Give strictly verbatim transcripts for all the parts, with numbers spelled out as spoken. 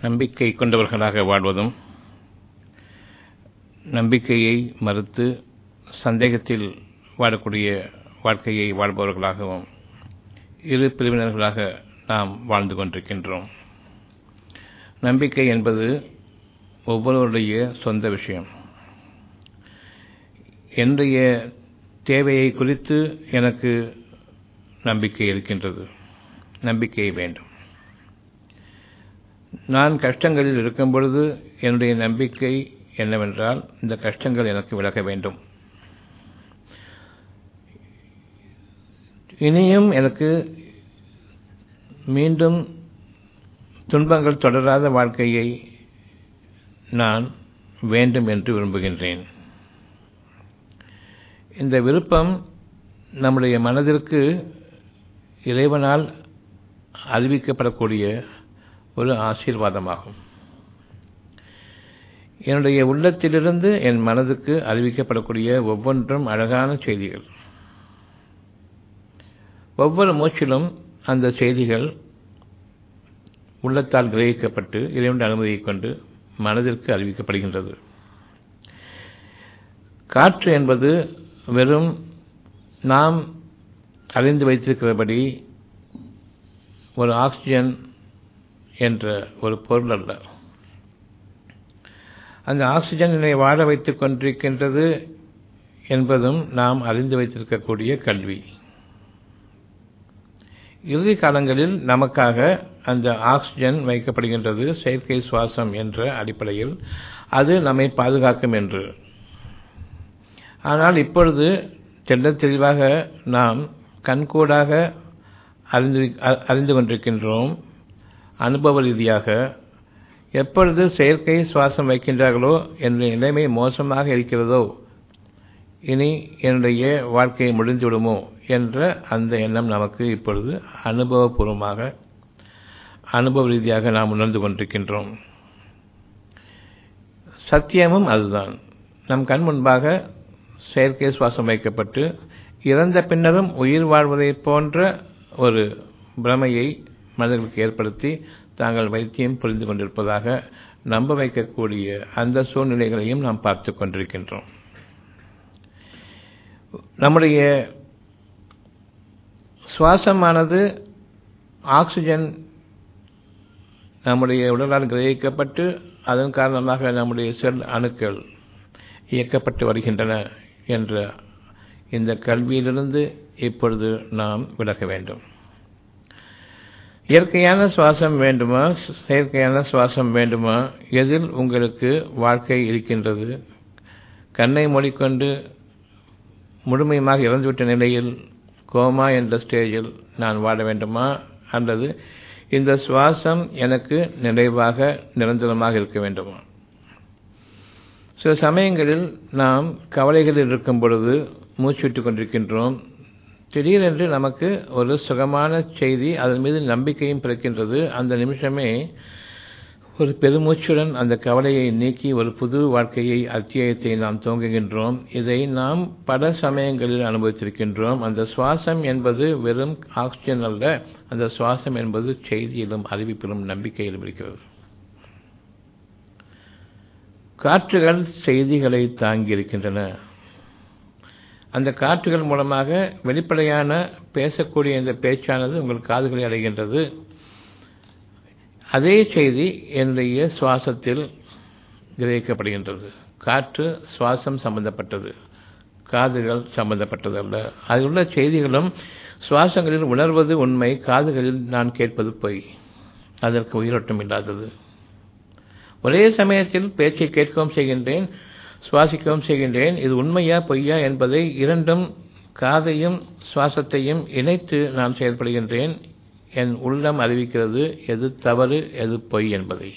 நம்பிக்கை கொண்டவர்களாக வாழ்வதும், நம்பிக்கையை மறுத்து சந்தேகத்தில் வாழக்கூடிய வாழ்க்கையை வாழ்பவர்களாகவும் இரு பிரிவினர்களாக நாம் வாழ்ந்து கொண்டிருக்கின்றோம். நம்பிக்கை என்பது ஒவ்வொருவருடைய சொந்த விஷயம். என்னுடைய தேவையை குறித்து எனக்கு நம்பிக்கை இருக்கின்றது, நம்பிக்கை வேண்டும். நான் கஷ்டங்களில் இருக்கும் பொழுது என்னுடைய நம்பிக்கை என்னவென்றால், இந்த கஷ்டங்கள் எனக்கு விலக வேண்டும், இனியும் எனக்கு மீண்டும் துன்பங்கள் தொடராத வாழ்க்கையை நான் வேண்டும் என்று விரும்புகின்றேன். இந்த விருப்பம் நம்முடைய மனதிற்கு இறைவனால் அறிவிக்கப்படக்கூடிய ஒரு ஆசீர்வாதமாகும். என்னுடைய உள்ளத்திலிருந்து என் மனதுக்கு அறிவிக்கப்படக்கூடிய ஒவ்வொன்றும் அழகான செய்திகள். ஒவ்வொரு மூச்சிலும் அந்த செய்திகள் உள்ளத்தால் கிரகிக்கப்பட்டு இறைவனுடைய அனுமதியை கொண்டு மனதிற்கு அறிவிக்கப்படுகின்றது. காற்று என்பது வெறும் நாம் அறிந்து வைத்திருக்கிறபடி ஒரு ஆக்சிஜன் என்ற ஒரு பொருள் அல்ல. அந்த ஆக்சிஜனை வாழ வைத்துக் கொண்டிருக்கின்றது என்பதும் நாம் அறிந்து வைத்திருக்கக்கூடிய கல்வி. இறுதி காலங்களில் நமக்காக அந்த ஆக்சிஜன் வைக்கப்படுகின்றது, செயற்கை சுவாசம் என்ற அடிப்படையில். அது நம்மை பாதுகாக்கும் என்று. ஆனால் இப்பொழுது தெல்ல தெளிவாக நாம் கண்கூடாக அறிந்து அறிந்து கொண்டிருக்கின்றோம். அனுபவ ரீதியாக எப்பொழுது செயற்கை சுவாசம் வைக்கின்றார்களோ என்னுடைய நிலைமை மோசமாக இருக்கிறதோ, இனி என்னுடைய வாழ்க்கை முடிந்துவிடுமோ என்ற அந்த எண்ணம் நமக்கு இப்பொழுது அனுபவபூர்வமாக அனுபவ ரீதியாக நாம் உணர்ந்து கொண்டிருக்கின்றோம். சத்தியமும் அதுதான். நம் கண் முன்பாக செயற்கை சுவாசம் வைக்கப்பட்டு இறந்த பின்னரும் உயிர் வாழ்வதை போன்ற ஒரு பிரமையை மனிதர்களுக்கு ஏற்படுத்தி தாங்கள் வைத்தியம் புரிந்து கொண்டிருப்பதாக நம்ப வைக்கக்கூடிய அந்த சூழ்நிலைகளையும் நாம் பார்த்து கொண்டிருக்கின்றோம். நம்முடைய சுவாசமானது ஆக்சிஜன் நம்முடைய உடலால் கிரகிக்கப்பட்டு அதன் காரணமாக நம்முடைய செல் அணுக்கள் இயக்கப்பட்டு வருகின்றன என்ற இந்த கல்வியிலிருந்து இப்பொழுது நாம் விலக வேண்டும். இயற்கையான சுவாசம் வேண்டுமா, செயற்கையான சுவாசம் வேண்டுமா, எதில் உங்களுக்கு வாழ்க்கை இருக்கின்றது? கண்ணை மூடிக்கொண்டு முழுமையாக இறந்துவிட்ட நிலையில் கோமா என்ற ஸ்டேஜில் நான் வாழ வேண்டுமா, அல்லது இந்த சுவாசம் எனக்கு நிறைவாக நிரந்தரமாக இருக்க வேண்டுமா? சில சமயங்களில் நாம் கவலைகளில் இருக்கும் பொழுது மூச்சு விட்டுக் கொண்டிருக்கின்றோம். திடீரென்று நமக்கு ஒரு சுகமான செய்தி, அதன் மீது நம்பிக்கையும் பிறக்கின்றது. அந்த நிமிஷமே ஒரு பெருமூச்சுடன் அந்த கவலையை நீக்கி ஒரு புது வாழ்க்கையை அத்தியாயத்தை நாம் துவங்குகின்றோம். இதை நாம் பல சமயங்களில் அனுபவித்திருக்கின்றோம். அந்த சுவாசம் என்பது வெறும் ஆக்சிஜன் அல்ல, அந்த சுவாசம் என்பது செய்தியிலும் அறிவிப்பிலும் நம்பிக்கையிலும் இருக்கிறது. காற்றுகள் செய்திகளை தாங்கி இருக்கின்றன. அந்த காற்றுகள் மூலமாக வெளிப்படையான பேசக்கூடிய இந்த பேச்சானது உங்கள் காதுகளை அடைகின்றது. அதே செய்தி என்னுடைய சுவாசத்தில் கிரகிக்கப்படுகின்றது. காற்று சுவாசம் சம்பந்தப்பட்டது, காதுகள் சம்பந்தப்பட்டது அல்ல. அதில் உள்ள செய்திகளும் சுவாசங்களில் உணர்வது உண்மை, காதுகளில் நான் கேட்பது பொய். அதற்கு உயிரோட்டம் இல்லாதது. ஒரே சமயத்தில் பேச்சை கேட்கவும் செய்கின்றேன், சுவாசிக்கவும் செய்கின்றேன். இது உண்மையா பொய்யா என்பதை இரண்டும், காதையும் சுவாசத்தையும் இணைத்து நான் செயல்படுகின்றேன். என் உள்ளம் அறிவிக்கிறது எது தவறு எது பொய் என்பதை.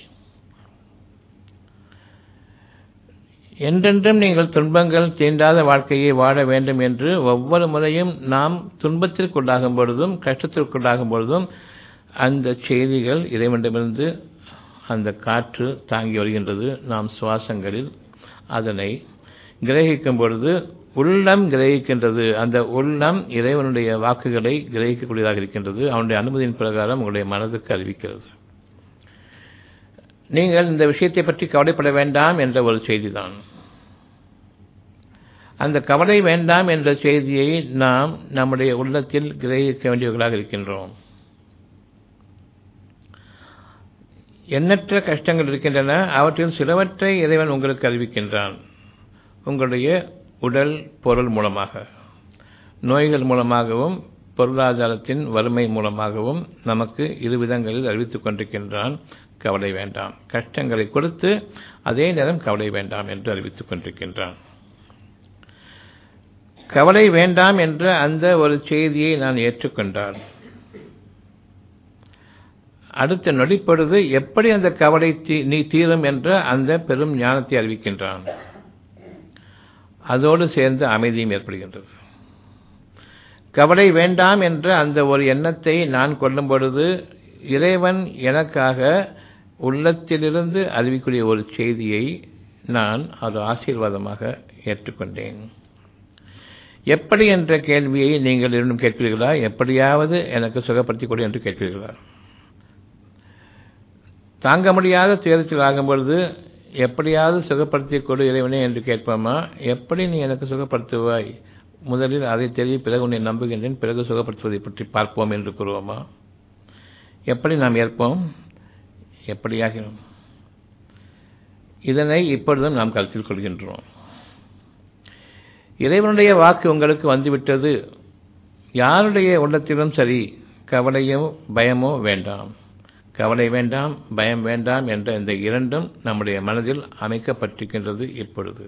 என்றென்றும் நீங்கள் துன்பங்கள் தீண்டாத வாழ்க்கையை வாழ வேண்டும் என்று ஒவ்வொரு முறையும் நாம் துன்பத்திற்குள்ளாகும் பொழுதும் கஷ்டத்திற்குள்ளாகும் பொழுதும் அந்த செய்திகள் இறைவனிடமிருந்து அந்த காற்று தாங்கி வருகின்றது. நாம் சுவாசங்களில் அதனை கிரகிக்கும் பொழுது உள்ளம் கிரகிக்கின்றது. அந்த உள்ளம் இறைவனுடைய வாக்குகளை கிரகிக்கக்கூடியதாக இருக்கின்றது. அவனுடைய அனுமதியின் பிரகாரம் உங்களுடைய மனதுக்கு அறிவிக்கிறது. நீங்கள் இந்த விஷயத்தை பற்றி கவலைப்பட வேண்டாம் என்ற ஒரு செய்தி தான். அந்த கவலை வேண்டாம் என்ற செய்தியை நாம் நம்முடைய உள்ளத்தில் கிரகிக்க வேண்டியவர்களாக இருக்கின்றோம். எண்ணற்ற கஷ்டங்கள் இருக்கின்றன. அவற்றில் சிலவற்றை இறைவன் உங்களுக்கு அறிவிக்கின்றான். உங்களுடைய உடல் பொருள் மூலமாக, நோய்கள் மூலமாகவும் பொருளாதாரத்தின் வறுமை மூலமாகவும் நமக்கு இரு விதங்களில் அறிவித்துக் கொண்டிருக்கின்றான். கவலை வேண்டாம், கஷ்டங்களை கொடுத்து அதே நேரம் கவலை வேண்டாம் என்று அறிவித்துக் கொண்டிருக்கின்றான். கவலை வேண்டாம் என்ற அந்த ஒரு செய்தியை நான் ஏற்றுக்கொண்டால் அடுத்த நொடிப்பொழுது எப்படி அந்த கவலை நீ தீரும் என்ற அந்த பெரும் ஞானத்தை அறிவிக்கின்றான். அதோடு சேர்ந்து அமைதியும் ஏற்படுகின்றது. கவலை வேண்டாம் என்ற அந்த ஒரு எண்ணத்தை நான் கொள்ளும் பொழுது இறைவன் எனக்காக உள்ளத்திலிருந்து அறிவிக்கூடிய ஒரு செய்தியை நான் ஒரு ஆசீர்வாதமாக ஏற்றுக்கொண்டேன். எப்படி என்ற கேள்வியை நீங்கள் இன்னும் கேட்பீர்களா? எப்படியாவது எனக்கு சுகப்படுத்திக் கொடு என்று கேட்பீர்களா? தாங்க முடியாத துயரத்தில் ஆகும் பொழுது எப்படியாவது சுகப்படுத்திக் கொடு இறைவனே என்று கேட்போமா? எப்படி நீ எனக்கு சுகப்படுத்துவாய்? முதலில் அதை தெரிய, பிறகு உன்னை நம்புகின்றேன், பிறகு சுகப்படுத்துவதை பற்றி பார்ப்போம் என்று கூறுவோமா? எப்படி நாம் ஏற்போம்? எப்படியாகிறோம்? இதனை இப்பொழுதும் நாம் கருத்தில் கொள்கின்றோம். இறைவனுடைய வாக்கு உங்களுக்கு வந்துவிட்டது. யாருடைய உள்ளத்திலும் சரி, கவலையோ பயமோ வேண்டாம். கவலை வேண்டாம், பயம் வேண்டாம் என்ற இந்த இரண்டும் நம்முடைய மனதில் அமைக்கப்பட்டிருக்கின்றது. இப்பொழுது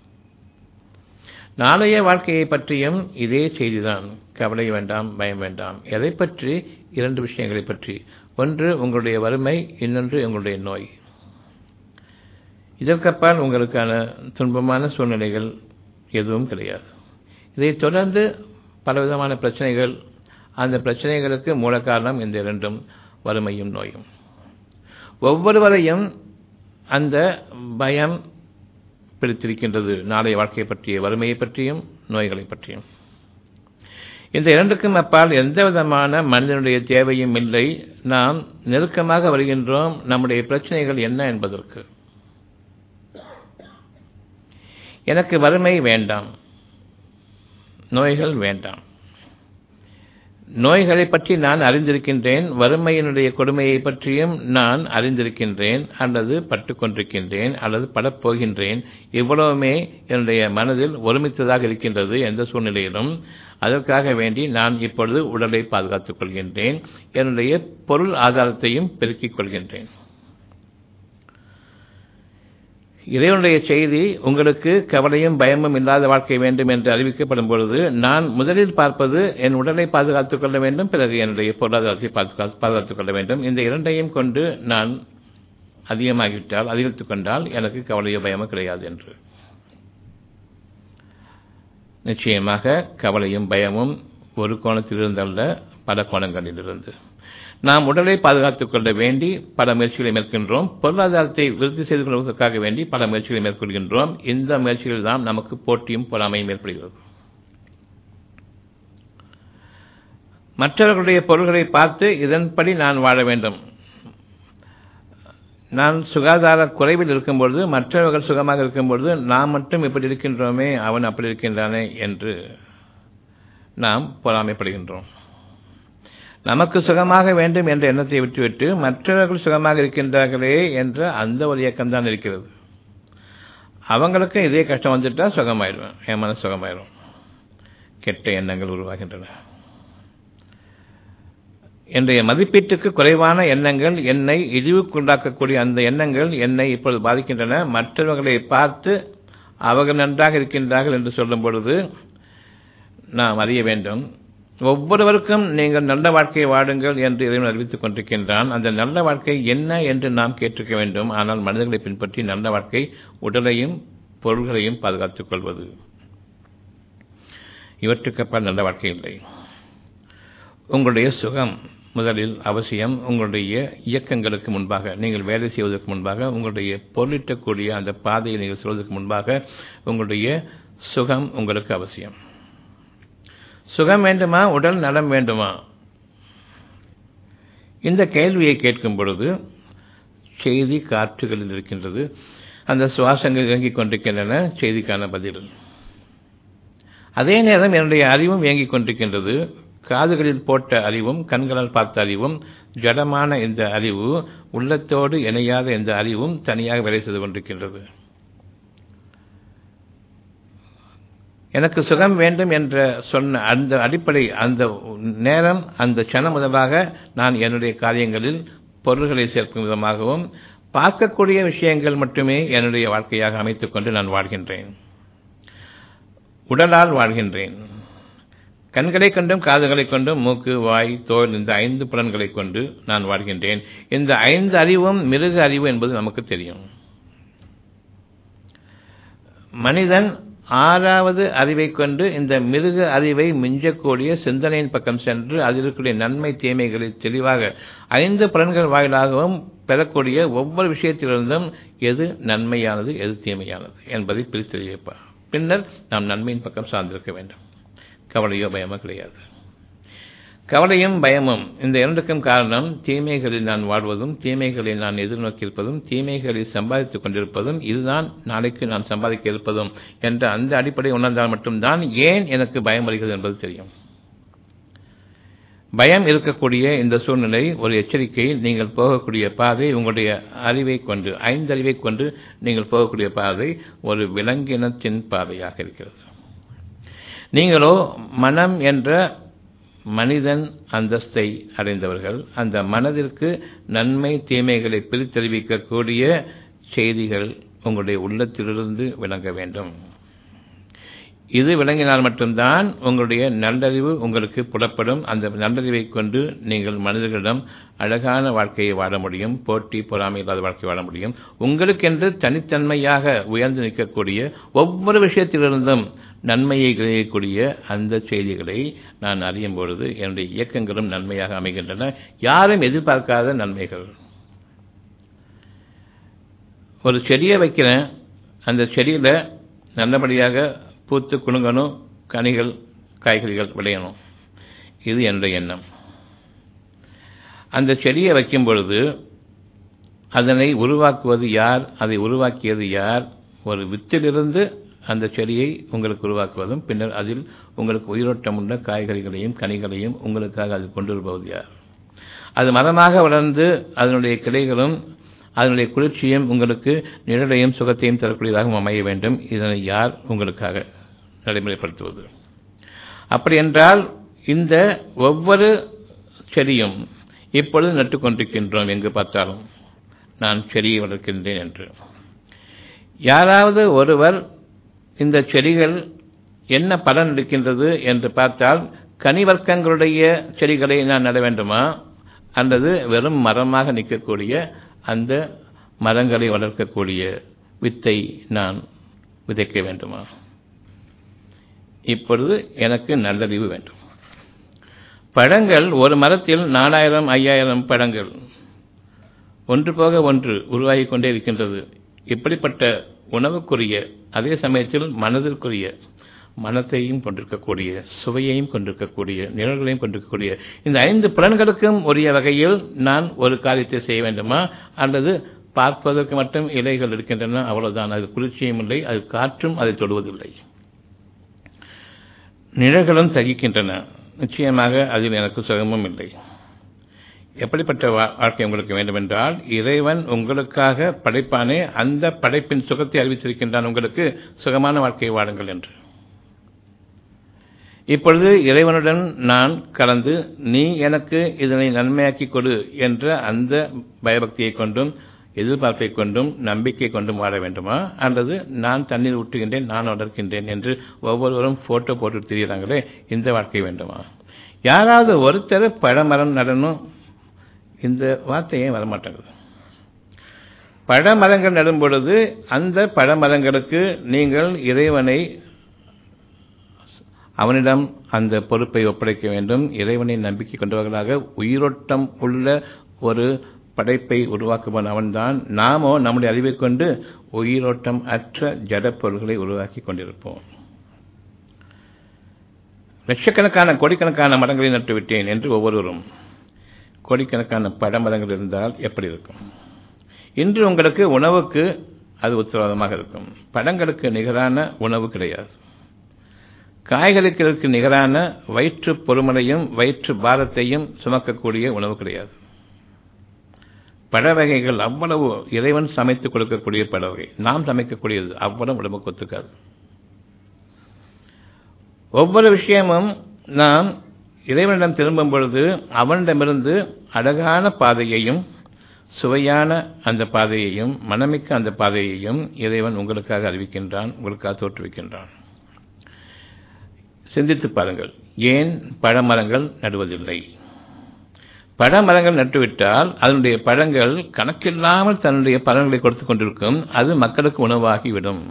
நாளைய வாழ்க்கையை பற்றியும் இதே செய்திதான். கவலை வேண்டாம், பயம் வேண்டாம். எதை பற்றி? இரண்டு விஷயங்களை பற்றி. ஒன்று உங்களுடைய வறுமை, இன்னொன்று உங்களுடைய நோய். இதற்கப்பால் உங்களுக்கான துன்பமான சூழ்நிலைகள் எதுவும் கிடையாது. இதைத் தொடர்ந்து பலவிதமான பிரச்சனைகள், அந்த பிரச்சனைகளுக்கு மூல காரணம் இந்த இரண்டும், வறுமையும் நோயும். ஒவ்வொருவரையும் அந்த பயம் பிடித்திருக்கின்றது. நாளைய வாழ்க்கையை பற்றிய, வறுமையை பற்றியும் நோய்களை பற்றியும். இந்த இரண்டுக்கும் அப்பால் எந்த விதமான மனிதனுடைய தேவையும் இல்லை. நாம் நெருக்கமாக வருகின்றோம் நம்முடைய பிரச்சனைகள் என்ன என்பதற்கு. எனக்கு வறுமை வேண்டாம், நோய்கள் வேண்டாம். நோய்களை பற்றி நான் அறிந்திருக்கின்றேன், வறுமையினுடைய கொடுமையை பற்றியும் நான் அறிந்திருக்கின்றேன், அல்லது பட்டு கொண்டிருக்கின்றேன், அல்லது படப்போகின்றேன். இவ்வளவுமே என்னுடைய மனதில் ஒருமித்ததாக இருக்கின்றது. எந்த சூழ்நிலையிலும் அதற்காக வேண்டி நான் இப்பொழுது உடலை பாதுகாத்துக் கொள்கின்றேன், என்னுடைய பொருள் ஆதாரத்தையும் பெருக்கிக் கொள்கின்றேன். இறைவனுடைய செய்தி உங்களுக்கு கவலையும் பயமும் இல்லாத வாழ்க்கை வேண்டும் என்று அறிவிக்கப்படும் பொழுது நான் முதலில் பார்ப்பது என் உடலை பாதுகாத்துக் கொள்ள வேண்டும், பிறகு என்னுடைய பொருளாதாரத்தை பாதுகாத்துக் கொள்ள வேண்டும். இந்த இரண்டையும் கொண்டு நான் அதிகமாகிவிட்டால், அதிகரித்துக் கொண்டால் எனக்கு கவலையோ பயமோ கிடையாது என்று. நிச்சயமாக கவலையும் பயமும் ஒரு கோணத்திலிருந்தல்ல, பல கோணங்களிலிருந்து. நாம் உடலை பாதுகாத்துக் கொள்ள வேண்டி பல முயற்சிகளை மேற்கொள்கின்றோம். பொருளாதாரத்தை விருத்தி செய்து கொள்வதற்காக வேண்டி பல முயற்சிகளை மேற்கொள்கின்றோம். இந்த முயற்சிகள் தான் நமக்கு போட்டியும் பொறாமையும் ஏற்படுகிறது. மற்றவர்களுடைய பொருள்களை பார்த்து இதன்படி நான் வாழ வேண்டும், நான் சுகாதார குறைவில் இருக்கும்பொழுது மற்றவர்கள் சுகமாக இருக்கும்பொழுது நாம் மட்டும் இப்படி இருக்கின்றோமே, அவன் அப்படி இருக்கின்றானே என்று நாம் பொறாமைப்படுகின்றோம். நமக்கு சுகமாக வேண்டும் என்ற எண்ணத்தை விட்டுவிட்டு மற்றவர்கள் சுகமாக இருக்கின்றார்களே என்ற அந்த ஒரு இயக்கம் தான் இருக்கிறது. அவங்களுக்கு இதே கஷ்டம் வந்துட்டா சுகமாயிடுவேன், என் மனசு சுகமாயிடும். கெட்ட எண்ணங்கள் உருவாகின்றன. என்னுடைய மதிப்பீட்டுக்கு குறைவான எண்ணங்கள், என்னை இழிவுக்குண்டாக்கக்கூடிய அந்த எண்ணங்கள் என்னை இப்பொழுது பாதிக்கின்றன. மற்றவர்களை பார்த்து அவர்கள் நன்றாக இருக்கின்றார்கள் என்று சொல்லும் பொழுது நாம் அறிய வேண்டும், ஒவ்வொருவருக்கும் நீங்கள் நல்ல வாழ்க்கையை வாடுங்கள் என்று இறைவன் அறிவித்துக் கொண்டிருக்கின்றான். அந்த நல்ல வாழ்க்கை என்ன என்று நாம் கேட்டிருக்க வேண்டும். ஆனால் மனிதர்களை பின்பற்றி நல்ல வாழ்க்கை உடலையும் பொருள்களையும் பாதுகாத்துக் கொள்வது, இவற்றுக்கப்பால் நல்ல வாழ்க்கை இல்லை. உங்களுடைய சுகம் முதலில் அவசியம். உங்களுடைய இயக்கங்களுக்கு முன்பாக, நீங்கள் வேலை செய்வதற்கு முன்பாக, உங்களுடைய பொருளிட்டக்கூடிய அந்த பாதையை நீங்கள் சொல்வதற்கு முன்பாக உங்களுடைய சுகம் உங்களுக்கு அவசியம். சுகம் வேண்டுமா, உடல் நலம் வேண்டுமா? இந்த கேள்வியை கேட்கும் பொழுது செய்தி காற்றுகளில் இருக்கின்றது. அந்த சுவாசங்கள் இயங்கிக் கொண்டிருக்கின்றன, செய்திக்கான பதில். அதே நேரம் என்னுடைய அறிவும் இயங்கிக் கொண்டிருக்கின்றது. காதுகளில் போட்ட அறிவும் கண்களால் பார்த்த அறிவும் ஜடமான இந்த அறிவு, உள்ளத்தோடு இணையாத இந்த அறிவும் தனியாக வேலை செய்து கொண்டிருக்கின்றது. எனக்கு சுகம் வேண்டும் என்ற சொன்ன அந்த அடிப்படை, அந்த நேரம், அந்த க்ஷணம் முதலாக நான் என்னுடைய காரியங்களில் பொருள்களை சேர்க்கும் விதமாகவும் பார்க்கக்கூடிய விஷயங்கள் மட்டுமே என்னுடைய வாழ்க்கையாக அமைத்துக் கொண்டு நான் வாழ்கின்றேன். உடலால் வாழ்கின்றேன். கண்களை கொண்டும் காதுகளை கொண்டும் மூக்கு, வாய், தோல், இந்த ஐந்து புலன்களை கொண்டு நான் வாழ்கின்றேன். இந்த ஐந்து அறிவும் மிருக அறிவு என்பது நமக்கு தெரியும். மனிதன் ஆறாவது அறிவை கொண்டு இந்த மிருக அறிவை மிஞ்சக்கூடிய சிந்தனையின் பக்கம் சென்று அதில் இருக்கக்கூடிய நன்மை தீமைகளை தெளிவாக ஐந்து புலன்கள் வாயிலாகவும் பெறக்கூடிய ஒவ்வொரு விஷயத்திலிருந்தும் எது நன்மையானது எது தீமையானது என்பதை பிரித்து வைப்பார். பின்னர் நாம் நன்மையின் பக்கம் சார்ந்திருக்க வேண்டும். கவலையோ பயமோ கிடையாது. கவலையும் பயமும் இந்த இரண்டுக்கும் காரணம் தீமைகளில் நான் வாழ்வதும், தீமைகளில் நான் எதிர்நோக்கியிருப்பதும், தீமைகளில் சம்பாதித்துக் கொண்டிருப்பதும், இதுதான் நாளைக்கு நான் சம்பாதிக்க இருப்பதும் என்ற அந்த அடிப்படை உணர்ந்தால் மட்டும்தான் ஏன் எனக்கு பயம் வருகிறது என்பது தெரியும். பயம் இருக்கக்கூடிய இந்த சூழ்நிலை ஒரு எச்சரிக்கை. நீங்கள் போகக்கூடிய பாதை உங்களுடைய அறிவை கொண்டு, ஐந்து அறிவை கொண்டு நீங்கள் போகக்கூடிய பாதை ஒரு விலங்கினத்தின் பாதையாக இருக்கிறது. நீங்களோ மனம் என்ற மனிதன் அந்தஸ்தை அடைந்தவர்கள். அந்த மனதிற்கு நன்மை தீமைகளை பிரித்தறிவிக்கக்கூடிய செய்திகள் உங்களுடைய உள்ளத்திலிருந்து விளங்க வேண்டும். இது விளங்கினால் மட்டும்தான் உங்களுடைய நல்லறிவு உங்களுக்கு புலப்படும். அந்த நல்லறிவை கொண்டு நீங்கள் மனிதர்களிடம் அழகான வாழ்க்கையை வாழ முடியும். போட்டி பொறாமை இல்லாத வாழ்க்கை வாழ முடியும். உங்களுக்கென்று தனித்தன்மையாக உயர்ந்து நிற்கக்கூடிய ஒவ்வொரு விஷயத்திலிருந்தும் நன்மையை கிடைக்கக்கூடிய அந்த செய்திகளை நான் அறியும் பொழுது என்னுடைய இயக்கங்களும் நன்மையாக அமைகின்றன. யாரும் எதிர்பார்க்காத நன்மைகள். ஒரு செடியை வைக்கிறேன், அந்த செடியில நல்லபடியாக பூத்து குலுங்கணும், கனிகள் காய்கறிகள் விளையணும். இது என்னுடைய எண்ணம். அந்த செடியை வைக்கும் பொழுது அதனை உருவாக்குவது யார், அதை உருவாக்கியது யார்? ஒரு வித்திலிருந்து அந்த செடியை உங்களுக்கு உருவாக்குவதும், பின்னர் அதில் உங்களுக்கு உயிரோட்டம் உள்ள காய்கறிகளையும் கனிகளையும் உங்களுக்காக அது கொண்டு வருவது யார்? அது மரமாக வளர்ந்து அதனுடைய கிளைகளும் அதனுடைய குளிர்ச்சியும் உங்களுக்கு நிழலையும் சுகத்தையும் தரக்கூடியதாக அமைய வேண்டும். இதனை யார் உங்களுக்காக நடைமுறைப்படுத்துவது? அப்படி என்றால் இந்த ஒவ்வொரு செடியும் இப்பொழுது நட்டுக்கொண்டிருக்கின்றோம். எங்கு பார்த்தாலும் நான் செடியை வளர்க்கின்றேன் என்று யாராவது ஒருவர் இந்த செடிகள் என்ன பலன் இருக்கின்றது என்று பார்த்தால், கனிவர்க்கங்களுடைய செடிகளை நான் நட வேண்டுமா, அல்லது வெறும் மரமாக நிற்கக்கூடிய அந்த மரங்களை வளர்க்கக்கூடிய வித்தை நான் விதைக்க வேண்டுமா? இப்பொழுது எனக்கு நல்லறிவு வேண்டும். பழங்கள் ஒரு மரத்தில் நாலாயிரம் ஐயாயிரம் பழங்கள் ஒன்று போக ஒன்று உருவாகி கொண்டே இருக்கின்றது. இப்படிப்பட்ட உணவுக்குரிய, அதே சமயத்தில் மனதிற்குரிய, மனத்தையும் கொண்டிருக்கக்கூடிய, சுவையையும் கொண்டிருக்கக்கூடிய, நிழல்களையும் கொண்டிருக்கக்கூடிய இந்த ஐந்து புலன்களுக்கும் உரிய வகையில் நான் ஒரு காரியத்தை செய்ய வேண்டுமா, அல்லது பார்ப்பதற்கு மட்டும் இலைகள் இருக்கின்றன, அவ்வளவுதான், அது குளிர்ச்சியும் இல்லை, அது காற்றும் அதை தொடுவதில்லை, நிழல்களும் தகிக்கின்றன, நிச்சயமாக அதில் எனக்கு சுகமும் இல்லை. எப்படிப்பட்ட வாழ்க்கை உங்களுக்கு வேண்டுமென்றால், இறைவன் உங்களுக்காக படைப்பானே, அந்த படைப்பின் சுகத்தை அறிவித்திருக்கின்றான், உங்களுக்கு சுகமான வாழ்க்கையை வாழுங்கள் என்று. இப்பொழுது இறைவனுடன் நான் கலந்து, நீ எனக்கு இதனை நன்மையாக்கி கொடு என்ற அந்த பயபக்தியை கொண்டும் எதிர்பார்ப்பை கொண்டும் நம்பிக்கை கொண்டும் வாழ வேண்டுமா, அல்லது நான் தண்ணீர் ஊற்றுகின்றேன், நான் வளர்க்கின்றேன் என்று ஒவ்வொருவரும் போட்டோ போட்டு திரிகிறாங்களே, இந்த வாழ்க்கை வேண்டுமா? யாராவது ஒருத்தர் பழமரம் நடனும், இந்த வார்த்தையே வரமாட்டேங்குது. பழமரங்கள் நடும் பொழுது அந்த பழமரங்களுக்கு நீங்கள் இறைவனை, அவனிடம் அந்த பொறுப்பை ஒப்படைக்க வேண்டும். இறைவனை நம்பிக்கை கொண்டவர்களாக உயிரோட்டம் உள்ள ஒரு படைப்பை உருவாக்குவன் அவன்தான். நாமோ நம்முடைய அறிவை கொண்டு உயிரோட்டம் அற்ற ஜட பொருள்களை உருவாக்கி கொண்டிருப்போம். லட்சக்கணக்கான கோடிக்கணக்கான மரங்களை நட்டுவிட்டேன் என்று ஒவ்வொருவரும், கோடிக்கணக்கான பழமரங்கள் இருந்தால் எப்படி இருக்கும்? இன்று உங்களுக்கு உணவுக்கு அது உத்தரவாதமாக இருக்கும். பழங்களுக்கு நிகரான உணவு கிடையாது. காய்கறிகளுக்கு நிகரான வயிற்று பொறுமனையும் வயிற்று பாரத்தையும் சுமக்கக்கூடிய உணவு கிடையாது. பழ வகைகள் அவ்வளவு இறைவன் சமைத்துக் கொடுக்கக்கூடிய பழ வகை, நாம் சமைக்கக்கூடியது அவ்வளவு உடம்புக்கு ஒத்துக்காது. ஒவ்வொரு விஷயமும் நாம் இறைவனிடம் திரும்பும் பொழுது அவனிடமிருந்து அழகான பாதையையும் சுவையான அந்த பாதையையும் மனமிக்க அந்த பாதையையும் இறைவன் உங்களுக்காக அறிவிக்கின்றான், உங்களுக்காக தோற்றுவிக்கின்றான். சிந்தித்து பாருங்கள், ஏன் பழமரங்கள் நடுவதில்லை? பழமரங்கள் நட்டுவிட்டால் அதனுடைய பழங்கள் கணக்கில்லாமல் தன்னுடைய பலன்களை கொடுத்துக் கொண்டிருக்கும். அது மக்களுக்கு உணவாகிவிடும்.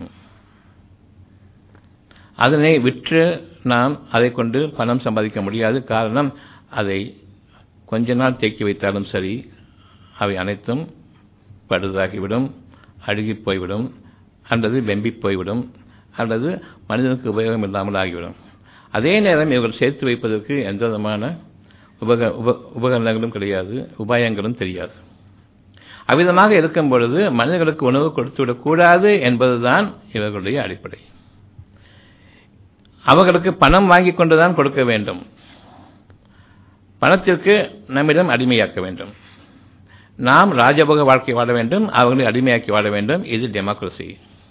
அதனை விற்று நாம் அதை கொண்டு பணம் சம்பாதிக்க முடியாது. காரணம், அதை கொஞ்ச நாள் தேக்கி வைத்தாலும் சரி, அவை அனைத்தும் பழுதாகிவிடும், அழுகி போய்விடும், அல்லது வெம்பி போய்விடும், அல்லது மனிதனுக்கு உபயோகம் இல்லாமல் ஆகிவிடும். அதே நேரம் இவர்கள் சேர்த்து வைப்பதற்கு எந்த விதமான உபக உப உபகரணங்களும் கிடையாது, உபாயங்களும் தெரியாது. அவ்விதமாக இருக்கும் பொழுது மனிதர்களுக்கு உணவு கொடுத்துவிடக்கூடாது என்பதுதான் இவர்களுடைய அடிப்படை. அவர்களுக்கு பணம் வாங்கி கொண்டுதான் கொடுக்க வேண்டும். பணத்திற்கு நம்மிடம் அடிமையாக்க வேண்டும். நாம் ராஜபோக வாழ்க்கை வாழ வேண்டும், அவர்களை அடிமையாக்கி வாழ வேண்டும். இது டெமோக்ரசி.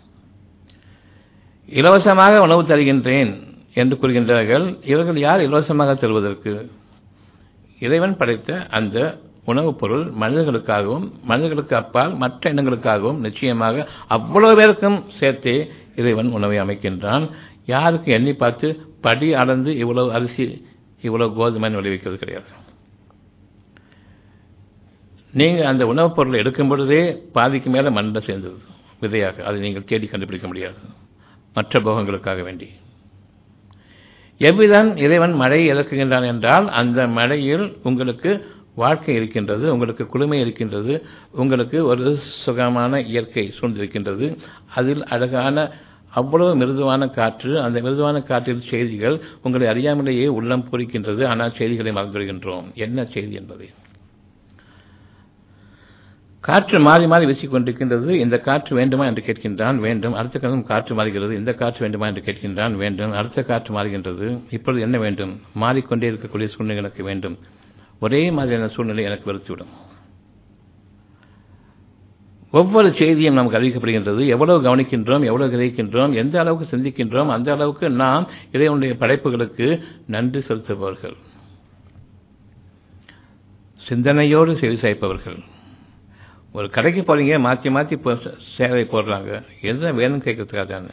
இலவசமாக உணவு தருகின்றேன் என்று கூறுகின்றார்கள். இவர்கள் யார் இலவசமாக தருவதற்கு? இறைவன் படைத்த அந்த உணவுப் பொருள் மனிதர்களுக்காகவும் மனிதர்களுக்கு அப்பால் மற்ற இனங்களுக்காகவும் நிச்சயமாக அவ்வளவு பேருக்கும் சேர்த்தே இறைவன் உணவை அமைக்கின்றான். யாருக்கு எண்ணி பார்த்து படி அளந்து இவ்வளவு அரிசி இவ்வளவு கோதுமை விளைவிக்கிறது கிடையாது. நீங்கள் அந்த உணவுப் பொருளை எடுக்கும் பொழுதே பாதிக்கு மேலே மண்ணில் சேர்ந்தது விதையாக. அதை நீங்கள் தேடி கண்டுபிடிக்க முடியாது மற்ற போகங்களுக்காக வேண்டி. எவ்விதம் இறைவன் மழையை இறக்குகின்றான் என்றால் அந்த மழையில் உங்களுக்கு வாழ்க்கை இருக்கின்றது, உங்களுக்கு குளுமை இருக்கின்றது, உங்களுக்கு ஒரு சுகமான இயற்கை சூழ்ந்திருக்கின்றது. அதில் அழகான அவ்வளவு மிருதுவான காற்று, அந்த மிருதுவான காற்றில் செய்திகள் உங்களை அறியாமலேயே உள்ளம் பூரிக்கின்றது. ஆனால் செய்திகளை மறந்துவிடுகின்றோம். என்ன செய்தி என்பதை காற்று மாறி மாறி வீசிக்கொண்டிருக்கின்றது. இந்த காற்று வேண்டுமா என்று கேட்கின்றான், வேண்டும். அடுத்த கணம் காற்று மாறுகிறது. இந்த காற்று வேண்டுமா என்று கேட்கின்றான், வேண்டும். அடுத்த காற்று மாறுகின்றது. இப்பொழுது என்ன வேண்டும்? மாறிக்கொண்டே இருக்கக்கூடிய சூழ்நிலை எனக்கு வேண்டும். ஒரே மாதிரியான சூழ்நிலை எனக்கு வெறுத்துவிடும். ஒவ்வொரு செய்தியும் நமக்கு அறிவிக்கப்படுகின்றது. எவ்வளவு கவனிக்கின்றோம், எவ்வளவு கிரகிக்கின்றோம், எந்த அளவுக்கு சிந்திக்கின்றோம், அந்த அளவுக்கு நாம் இறைவனுடைய படைப்புகளுக்கு நன்றி செலுத்துபவர்கள், சிந்தனையோடு செவி சாய்ப்பவர்கள். ஒரு கடைக்கு போறீங்க, மாற்றி மாற்றி சேவை போடுறாங்க, எதுதான் வேணும்னு கேட்கறதுக்காக.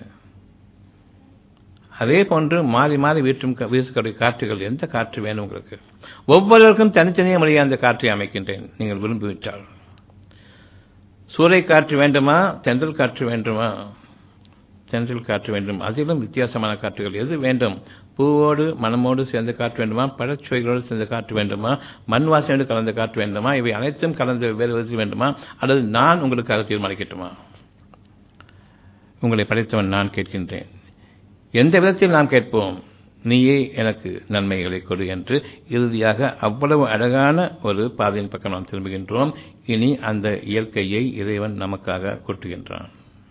அதே போன்று மாறி மாறி வீட்டும் வீசக்கூடிய காற்றுகள், எந்த காற்று வேணும் உங்களுக்கு? ஒவ்வொருவருக்கும் தனித்தனியே முறையாக அந்த காற்றை அமைக்கின்றேன் நீங்கள் விரும்பிவிட்டால். சூறை காற்று வேண்டுமா, தென்றல் காற்று வேண்டுமா? தென்றல் காற்று வேண்டும். அதிலும் வித்தியாசமான காற்றுகள் எது வேண்டும்? பூவோடு மனமோடு சேர்ந்த காற்று வேண்டுமா, பழச்சுவைகளோடு சேர்ந்த காற்று வேண்டுமா, மண் வாசனையோடு கலந்த காற்று வேண்டுமா, இவை அனைத்தும் கலந்த வேறு விதத்தில் வேண்டுமா, அல்லது நான் உங்களுக்காக தீர்மானிக்கட்டுமா? உங்களை படைத்தவன் நான் கேட்கின்றேன். எந்த விதத்தில் நாம் கேட்போம்? நீயே எனக்கு நன்மைகளை கொடு என்று இறுதியாக அவ்வளவு அழகான ஒரு பாதையின் பக்கம் நாம் திரும்புகின்றோம். இனி அந்த இயற்கையை இறைவன் நமக்காக கொட்டுகின்றான்.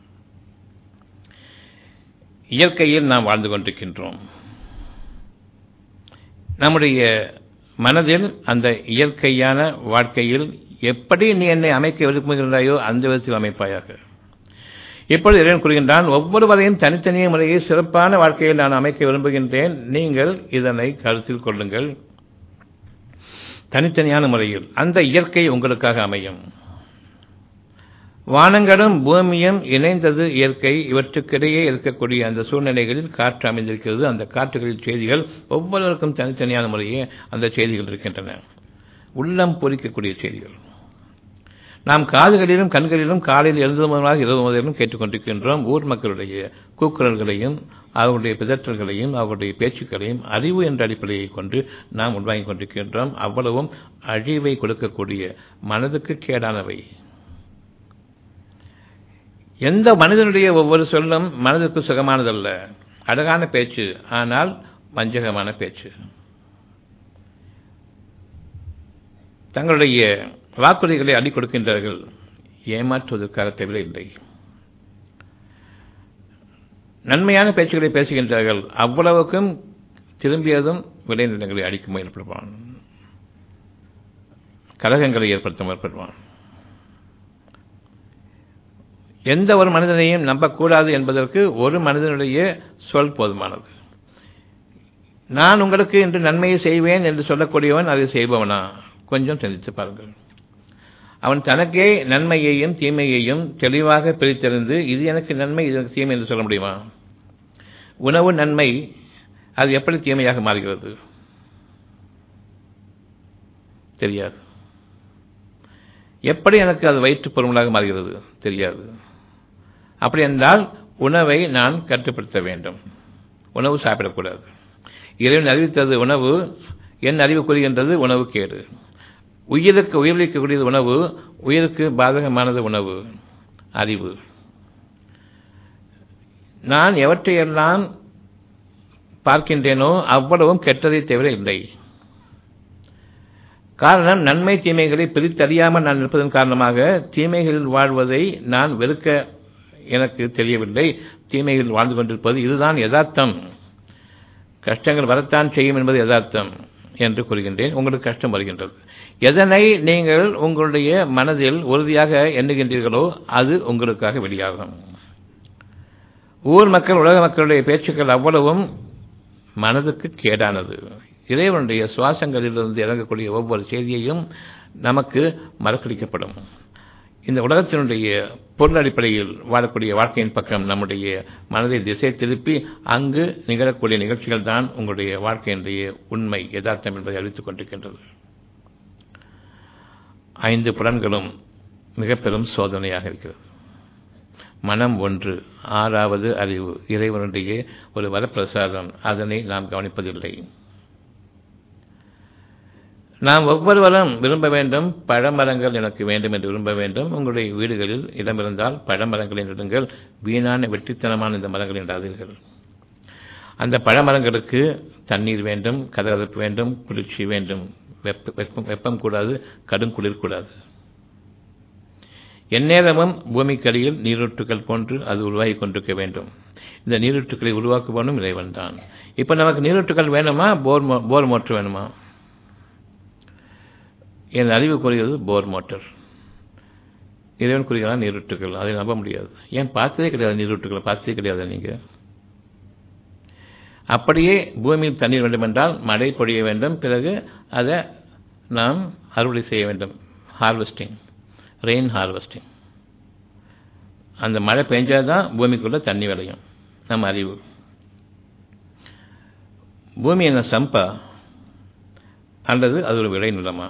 இயற்கையில் நாம் வாழ்ந்து கொண்டிருக்கின்றோம். நம்முடைய மனதில் அந்த இயற்கையான வாழ்க்கையில் எப்படி நீ என்னை அமைக்க விரும்புகின்றாயோ அந்த விதத்தில் அமைப்பாயாக. இப்பொழுது இறைவன் கூறுகின்றான், ஒவ்வொருவரையும் தனித்தனிய முறையை சிறப்பான வாழ்க்கையில் நான் அமைக்க விரும்புகின்றேன். நீங்கள் இதனை கருத்தில் கொள்ளுங்கள். தனித்தனியான முறையில் அந்த இயற்கை உங்களுக்காக அமையும். வானங்களும் பூமியும் இணைந்தது இயற்கை. இவற்றுக்கிடையே இருக்கக்கூடிய அந்த சூழ்நிலைகளில் காற்று அமைந்திருக்கிறது. அந்த காற்றுகளில் செய்திகள் ஒவ்வொருவருக்கும் தனித்தனியான முறையே அந்த செய்திகள் இருக்கின்றன. உள்ளம் பொறிக்கக்கூடிய செய்திகள் நாம் காதுகளிலும் கண்களிலும் காலையில் எழுந்து முதலாக இரவு முதலும் கேட்டுக்கொண்டிருக்கின்றோம். ஊர் மக்களுடைய கூக்குரல்களையும் அவர்களுடைய பிதற்றல்களையும் அவர்களுடைய பேச்சுக்களையும் அறிவு என்ற அடிப்படையை கொண்டு நாம் உள்வாங்கிக் கொண்டிருக்கின்றோம். அவ்வளவும் அழிவை கொடுக்கக்கூடிய மனதுக்கு கேடானவை. எந்த மனிதனுடைய ஒவ்வொரு சொல்லும் மனதிற்கு சுகமானதல்ல. அழகான பேச்சு, ஆனால் வஞ்சகமான பேச்சு. தங்களுடைய வாக்குறுதிகளை அடி கொடுக்கின்றார்கள். ஏமாற்றுவதற்காக தவிர இல்லை. நன்மையான பேச்சுக்களை பேசுகின்றார்கள், அவ்வளவுக்கும் திரும்பியதும் விளைநிலங்களை அடிக்க முயற்படுவான், கலகங்களை ஏற்படுத்த முயற்படுவான். எந்த ஒரு மனிதனையும் நம்பக்கூடாது என்பதற்கு ஒரு மனிதனுடைய சொல் போதுமானது. நான் உங்களுக்கு இன்று நன்மையை செய்வேன் என்று சொல்லக்கூடியவன் அதை செய்பவனா? கொஞ்சம் சிந்தித்து பாருங்கள். அவன் தனக்கே நன்மையையும் தீமையையும் தெளிவாக பிரித்தறிந்து இது எனக்கு நன்மை இது எனக்கு தீமை என்று சொல்ல முடியுமா? உணவு நன்மை, அது எப்படி தீமையாக மாறுகிறது? தெரியாது. எப்படி எனக்கு அது வயிற்று பொருளாக மாறுகிறது? தெரியாது. அப்படி என்றால் உணவை நான் கட்டுப்படுத்த வேண்டும். உணவு சாப்பிடக்கூடாது. இறைவன் அறிவித்தது உணவு, என் அறிவு கூறுகின்றது உணவு கேடு. உயிருக்கு உயிரிழக்கக்கூடியது உணவு, உயிருக்கு பாதகமானது உணவு அறிவு. நான் எவற்றையெல்லாம் பார்க்கின்றேனோ அவ்வளவும் கெட்டதை தவிர இல்லை. காரணம், நன்மை தீமைகளை பிரித்தறியாமல் நான் இருப்பதன் காரணமாக தீமைகளில் வாழ்வதை நான் வெறுக்க எனக்கு தெரியவில்லை. தீமைகளில் வாழ்ந்து கொண்டிருப்பது இதுதான் யதார்த்தம். கஷ்டங்கள் வரத்தான் செய்யும் என்பது யதார்த்தம் என்று கூறுகின்றேன். உங்களுக்கு கஷ்டம் வருகின்றது. எதனை நீங்கள் உங்களுடைய மனதில் உறுதியாக எண்ணுகின்றீர்களோ அது உங்களுக்காக வெளியாகும். ஊர் மக்கள், உலக மக்களுடைய பேச்சுக்கள் அவ்வளவும் மனதுக்கு கேடானது. இறைவனுடைய சுவாசங்களிலிருந்து இறங்கக்கூடிய ஒவ்வொரு செய்தியையும் நமக்கு மறக்கடிக்கப்படும். இந்த உலகத்தினுடைய பொருள் அடிப்படையில் வாழக்கூடிய வாழ்க்கையின் பக்கம் நம்முடைய மனதை திசை திருப்பி அங்கு நிகழக்கூடிய நிகழ்ச்சிகள் தான் உங்களுடைய வாழ்க்கையினுடைய உண்மை யதார்த்தம் என்பதை அறிவித்துக் கொண்டிருக்கின்றது. ஐந்து புலன்களும் மிக பெரும் சோதனையாக இருக்கிறது. மனம் ஒன்று, ஆறாவது அறிவு, இறைவனுடைய ஒரு வரப்பிரசாதம். அதனை நாம் கவனிப்பதில்லை. நாம் ஒவ்வொருவரும் விரும்ப வேண்டும், பழமரங்கள் எனக்கு வேண்டும் என்று விரும்ப வேண்டும். உங்களுடைய வீடுகளில் இடமிருந்தால் பழமரங்களை நடுங்கள். வீணான வெற்றித்தனமான இந்த மரங்கள் என்றாதீர்கள். அந்த பழமரங்களுக்கு தண்ணீர் வேண்டும், கதகதப்பு வேண்டும், குளிர்ச்சி வேண்டும். வெப்பம் வெப்பம் கூடாது, கடும் குளிர் கூடாது. எந்நேரமும் பூமிக்கடியில் நீரூற்றுக்கள் போன்று அது உருவாகி கொண்டிருக்க வேண்டும். இந்த நீரூற்றுக்களை உருவாக்குவனும் இறைவன் தான். இப்போ நமக்கு நீரூற்றுக்கள் வேணுமா, போர் போர் மோட்டர் வேணுமா? என் அறிவு கூறுகிறது போர் மோட்டர். இறைவன் கூறுகிறான் நீரூற்றுக்கள். அதை நம்ப முடியாது. ஏன் பார்த்ததே கிடையாது, நீரூற்றுக்களை பார்த்ததே கிடையாது நீங்கள். அப்படியே பூமியில் தண்ணீர் வேண்டுமென்றால் மழை பொழிய வேண்டும். பிறகு அதை நாம் அறுவடை செய்ய வேண்டும். Harvesting, rain harvesting. அந்த மழை பெஞ்சாதான் பூமிக்குள்ள தண்ணி விளையும். நம்ம அறிவு. பூமி என்ன சம்பா அல்லது அது ஒரு விளை நிலமா?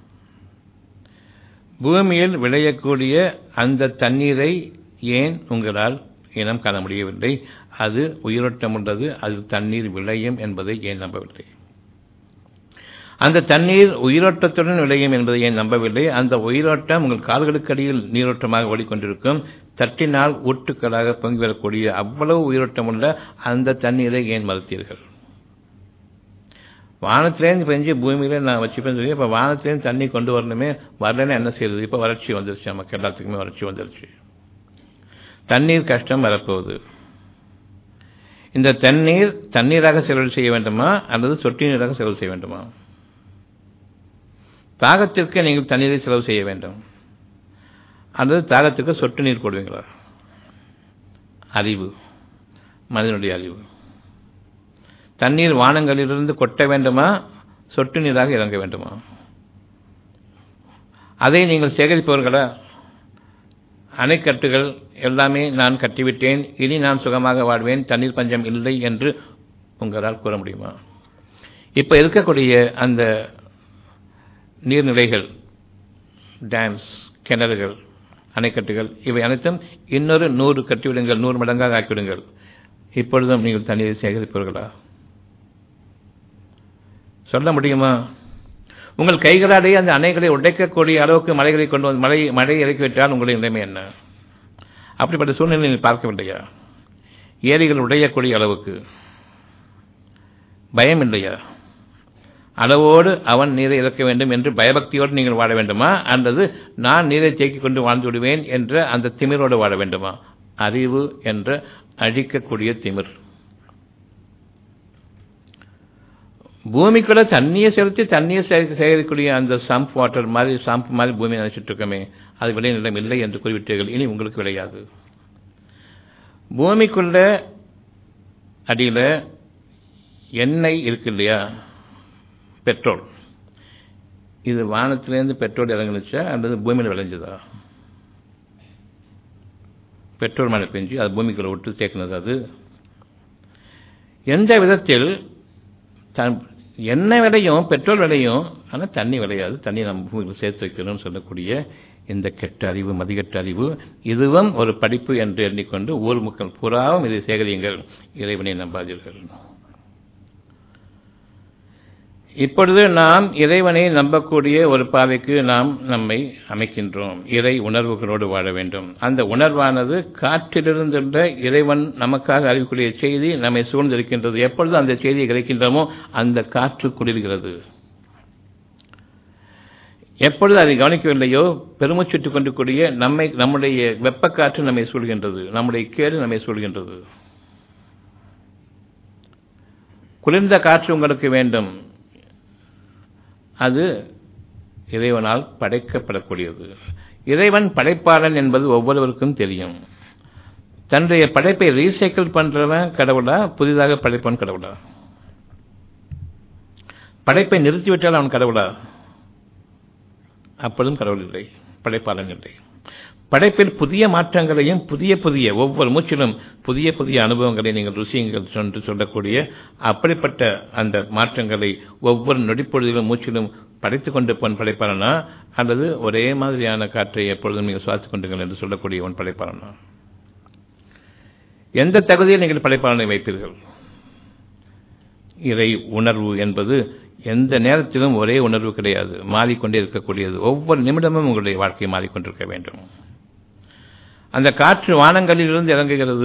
பூமியில் விளையக்கூடிய அந்த தண்ணீரை ஏன் உங்களால் இனம் காண முடியவில்லை? அது உயிரோட்டம் உள்ளது, அது தண்ணீர் விளையும் என்பதை ஏன் நம்பவில்லை? அந்த தண்ணீர் உயிரோட்டத்துடன் விளையும் என்பதை ஏன் நம்பவில்லை? அந்த உயிரோட்டம் உங்கள் கால்களுக்கு அடியில் நீரோட்டமாக ஓடிக்கொண்டிருக்கும். தட்டினால் ஊட்டுக்களாக பொங்கி வரக்கூடிய அவ்வளவு உயிரோட்டம் உள்ள அந்த தண்ணீரை ஏன் மறுத்தீர்கள்? வானத்திலேருந்து பெஞ்சு பூமியில நான் வச்சுப்பேன்னு சொல்லி இப்போ வானத்திலேருந்து தண்ணி கொண்டு வரணுமே, வரலன்னா என்ன செய்யுது? இப்போ வறட்சி வந்துருச்சு. நமக்கு எல்லாத்துக்குமே வறட்சி வந்துருச்சு. தண்ணீர் கஷ்டம் வரப்போகுது. இந்த தண்ணீர் தண்ணீராக செலவு செய்ய வேண்டுமா அல்லது சொட்டு நீராக செலவு செய்ய வேண்டுமா? தாகத்திற்கு நீங்கள் தண்ணீரை செலவு செய்ய வேண்டும் அல்லது தாகத்திற்கு சொட்டு நீர் போடுவீங்களா? அறிவு, மனிதனுடைய அறிவு. தண்ணீர் வானங்களிலிருந்து கொட்ட வேண்டுமா, சொட்டு நீராக இறங்க வேண்டுமா? அதை நீங்கள் சேகரிப்பவர்களா? அணைக்கட்டுகள் எல்லாமே நான் கட்டிவிட்டேன், இனி நான் சுகமாக வாழ்வேன், தண்ணீர் பஞ்சம் இல்லை என்று உங்களால் கூற முடியுமா? இப்போ இருக்கக்கூடிய அந்த நீர்நிலைகள், டேம்ஸ், கிணறுகள், அணைக்கட்டுகள், இவை அனைத்தும் இன்னொரு நூறு கட்டிவிடுங்கள், நூறு மடங்காக ஆக்கிவிடுங்கள். இப்பொழுதும் நீங்கள் தண்ணீரை சேகரிப்பவர்களா? சொல்ல முடியுமா? உங்கள் கைகளாலேயே அந்த அணைகளை உடைக்கக்கூடிய அளவுக்கு மலைகளை கொண்டு வந்து மழை மழை இறக்கிவிட்டால் உங்களுடைய நிலைமை என்ன? அப்படிப்பட்ட சூழ்நிலை நீங்கள் பார்க்கவில்லையா? ஏரிகள் உடையக்கூடிய அளவுக்கு பயம் இல்லையா? அளவோடு அவன் நீரை இறக்க வேண்டும் என்று பயபக்தியோடு நீங்கள் வாழ வேண்டுமா, அல்லது நான் நீரை தேக்கிக் கொண்டு வாழ்ந்து விடுவேன் என்ற அந்த திமிரோடு வாழ வேண்டுமா? அறிவு என்ற அழிக்கக்கூடிய திமிர். பூமிக்குள்ள தண்ணியை செலுத்தி தண்ணியை சேகரிக்கக்கூடிய அந்த சம்ப் வாட்டர் மாதிரி சம்ப் மாதிரி பூமியை நினைச்சிட்டு இருக்கோமே, அது விளைநிலம் இல்லை என்று குறிப்பிட்டீர்கள். இனி உங்களுக்கு விளையாது. பூமிக்குள்ள அடியில் எண்ணெய் இருக்கு இல்லையா, பெட்ரோல். இது வானத்திலேருந்து பெட்ரோல் இறங்குச்சா அல்லது பூமியில் விளைஞ்சதா? பெட்ரோல் மழை பெஞ்சு அது பூமிக்குள்ள விட்டு சேர்க்கிறது. அது எந்த விதத்தில் எண்ணெய் விலையும் பெட்ரோல் விலையும், ஆனால் தண்ணி விளையாது. தண்ணி நம்ம பூமியில் சேர்த்து வைக்கணும்னு சொல்லக்கூடிய இந்த கெட்ட அறிவு, மதிகெட்ட அறிவு, இதுவும் ஒரு படிப்பு என்று எண்ணிக்கொண்டு ஊர் மக்கள் புறாவும் இதை சேகரியுங்கள், இறைவனை நம்பாதீர்கள். இப்பொழுது நாம் இறைவனை நம்பக்கூடிய ஒரு பாதைக்கு நாம் நம்மை அமைக்கின்றோம். இறை உணர்வுகளோடு வாழ வேண்டும். அந்த உணர்வானது காற்றிலிருந்துள்ள இறைவன் நமக்காக அறிவிக்கூடிய செய்தி நம்மை சூழ்ந்திருக்கின்றது. எப்பொழுது அந்த செய்தியை கிடைக்கின்றோமோ அந்த காற்று குளிர்கிறது. எப்பொழுது அதை கவனிக்கவில்லையோ பெருமூச்சுட்டுக் கொண்டிருக்கூடிய நம்மை நம்முடைய வெப்பக்காற்று நம்மை சூழ்கின்றது, நம்முடைய கேடு நம்மை சூழ்கின்றது. குளிர்ந்த காற்று உங்களுக்கு வேண்டும். அது இறைவனால் படைக்கப்படக்கூடியது. இறைவன் படைப்பாளன் என்பது ஒவ்வொருவருக்கும் தெரியும். தன்னுடைய படைப்பை ரீசைக்கிள் பண்றவன் கடவுளா, புதிதாக படைப்பவன் கடவுளா? படைப்பை நிறுத்திவிட்டால் அவன் கடவுளா? அப்பொழுதும் கடவுள் இல்லை, படைப்பாளன் இல்லை. படைப்பில் புதிய மாற்றங்களையும் புதிய புதிய ஒவ்வொரு மூச்சிலும் புதிய புதிய அனுபவங்களை நீங்கள் ருசியுங்கள் என்று சொல்லக்கூடிய அப்படிப்பட்ட அந்த மாற்றங்களை ஒவ்வொரு நொடிப்பொழுதிலும் மூச்சிலும் படைத்துக் கொண்டு போன் படைப்பாளனா, அல்லது ஒரே மாதிரியான காற்றை எப்பொழுதும் நீங்கள் சுவாசித்துக் கொண்டுங்கள் என்று சொல்லக்கூடிய ஒன் படைப்பாளனா? எந்த தகுதியில் நீங்கள் படைப்பாளனை வைப்பீர்கள்? இறை உணர்வு என்பது எந்த நேரத்திலும் ஒரே உணர்வு கிடையாது, மாறிக்கொண்டே இருக்கக்கூடியது. ஒவ்வொரு நிமிடமும் உங்களுடைய வாழ்க்கை மாறிக்கொண்டிருக்க வேண்டும். அந்த காற்று வானங்களிலிருந்து இறங்குகிறது.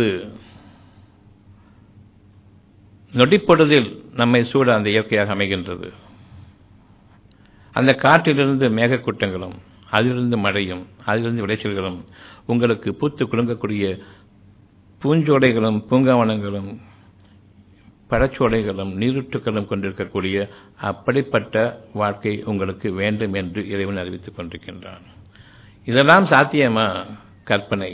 நொடிப்பொழுதில் நம்மை சூட அந்த இயற்கையாக அமைகின்றது. அந்த காற்றிலிருந்து மேகக்கூட்டங்களும், அதிலிருந்து மழையும், அதிலிருந்து விளைச்சல்களும், உங்களுக்கு பூத்து குலுங்கக்கூடிய பூஞ்சோடைகளும் பூங்காவனங்களும் பழச்சோடைகளும் நீருற்றுக்களும் கொண்டிருக்கக்கூடிய அப்படிப்பட்ட வாழ்க்கை உங்களுக்கு வேண்டும் என்று இறைவன் அறிவித்துக் கொண்டிருக்கின்றான். இதெல்லாம் சாத்தியமா? கற்பனை.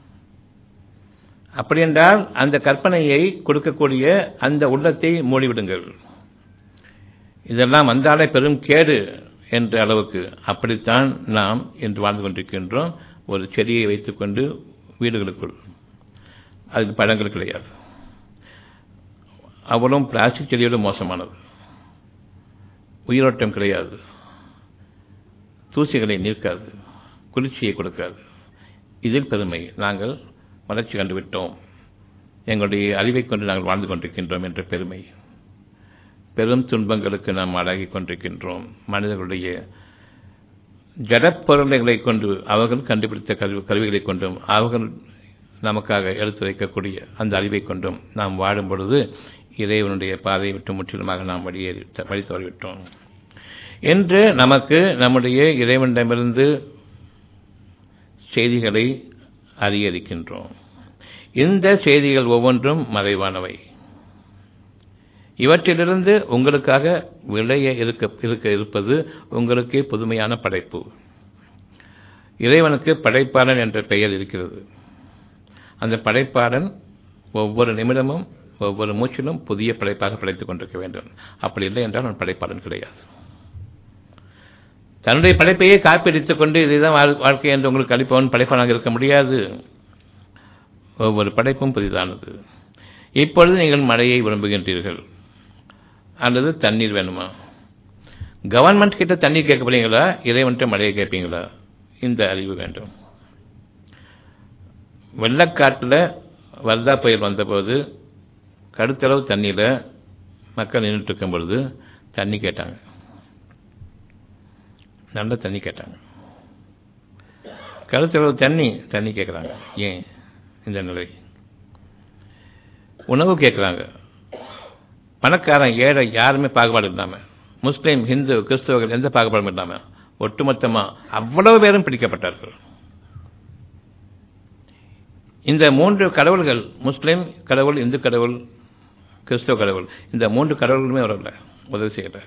அப்படி என்றால் அந்த கற்பனையை கொடுக்கக்கூடிய அந்த உள்ளத்தை மூடிவிடுங்கள். இதெல்லாம் வந்தாலே பெரும் கேடு என்ற அளவுக்கு அப்படித்தான் நாம் இன்று வாழ்ந்து கொண்டிருக்கின்றோம். ஒரு செடியை வைத்துக்கொண்டு வீடுகளுக்குள், அதுக்கு பழங்கள் கிடையாது. அவ்வளவும் பிளாஸ்டிக் செடியோடு மோசமானது. உயிரோட்டம் கிடையாது, தூசிகளை நீக்காது, குளிர்ச்சியை கொடுக்காது. இதில் பெருமை, நாங்கள் வளர்ச்சி கண்டுவிட்டோம், எங்களுடைய அறிவை கொண்டு நாங்கள் வாழ்ந்து கொண்டிருக்கின்றோம் என்ற பெருமை. பெரும் துன்பங்களுக்கு நாம் ஆளாகி கொண்டிருக்கின்றோம். மனிதர்களுடைய ஜடப்பொருளைகளை கொண்டு, அவர்கள் கண்டுபிடித்த கல்வி கருவிகளை கொண்டும், அவர்கள் நமக்காக எடுத்து வைக்கக்கூடிய அந்த அறிவை கொண்டும் நாம் வாழும் பொழுது இறைவனுடைய பாதையை விட்டு முற்றிலுமாக நாம் வழியேறி வழி தவறிவிட்டோம் என்று நமக்கு நம்முடைய இறைவனிடமிருந்து செய்திகளை அதிகரிக்கின்றோம். இந்த செய்திகள் ஒவ்வொன்றும் மறைவானவை. இவற்றிலிருந்து உங்களுக்காக விளைய இருக்க இருக்க இருப்பது உங்களுக்கே புதுமையான படைப்பு. இறைவனுக்கு படைப்பாளன் என்ற பெயர் இருக்கிறது. அந்த படைப்பாளன் ஒவ்வொரு நிமிடமும் ஒவ்வொரு மூச்சிலும் புதிய படைப்பாக படைத்துக் கொண்டிருக்க வேண்டும். அப்படி இல்லை என்றால் அவன் படைப்பாளன் கிடையாது. தன்னுடைய படைப்பையே காப்பீடித்துக் கொண்டு இதுதான் வாழ்க்கை என்று உங்களுக்கு அளிப்பவன் படைப்பாளனாக இருக்க முடியாது. ஒவ்வொரு படைப்பும் புதிதானது. இப்பொழுது நீங்கள் மழையை விரும்புகின்றீர்கள் அல்லது தண்ணீர் வேணுமா? கவர்மெண்ட் கிட்ட தண்ணீர் கேட்க போறீங்களா, இறைவன்கிட்ட மழையை கேட்பீங்களா? இந்த அறிவு வேண்டும். வெள்ளக்காட்டில் வர்தா புயல் வந்தபோது கடுத்தளவு தண்ணியில் மக்கள் நின்றுட்டு இருக்கும் பொழுது தண்ணி கேட்டாங்க, நல்ல தண்ணி கேட்டாங்க. கடுத்தளவு தண்ணி தண்ணி கேட்குறாங்க. ஏன் இந்த நிலை? உணவு கேட்குறாங்க. பணக்காரன் ஏழை யாருமே பாகுபாடு இல்லாமல் முஸ்லீம், ஹிந்து, கிறிஸ்தவர்கள் எந்த பாகுபாடும் இல்லாமல் ஒட்டுமொத்தமா அவ்வளவு பேரும் பிடிக்கப்பட்டார்கள். இந்த மூன்று கடவுள்கள், முஸ்லீம் கடவுள், இந்து கடவுள், கிறிஸ்தவ கடவுள், இந்த மூன்று கடவுள்களுமே வரல, உதவி செய்யல.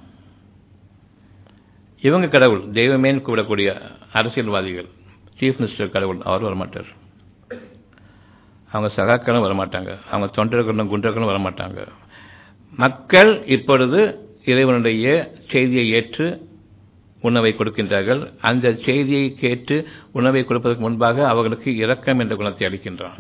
இவங்க கடவுள் தெய்வமேன்னு கூப்பிடக்கூடிய அரசியல்வாதிகள், சீஃப் மினிஸ்டர் கடவுள், அவர் வரமாட்டார். அவங்க சகாக்களும் வரமாட்டாங்க, அவங்க தொண்டர்களும் குண்டர்களும் வரமாட்டாங்க. மக்கள் இப்பொழுது இறைவனுடைய செய்தியை ஏற்று உணவை கொடுக்கின்றார்கள். அந்த செய்தியை கேட்டு உணவை கொடுப்பதற்கு முன்பாக அவர்களுக்கு இரக்கம் என்ற குணத்தை அளிக்கின்றான்.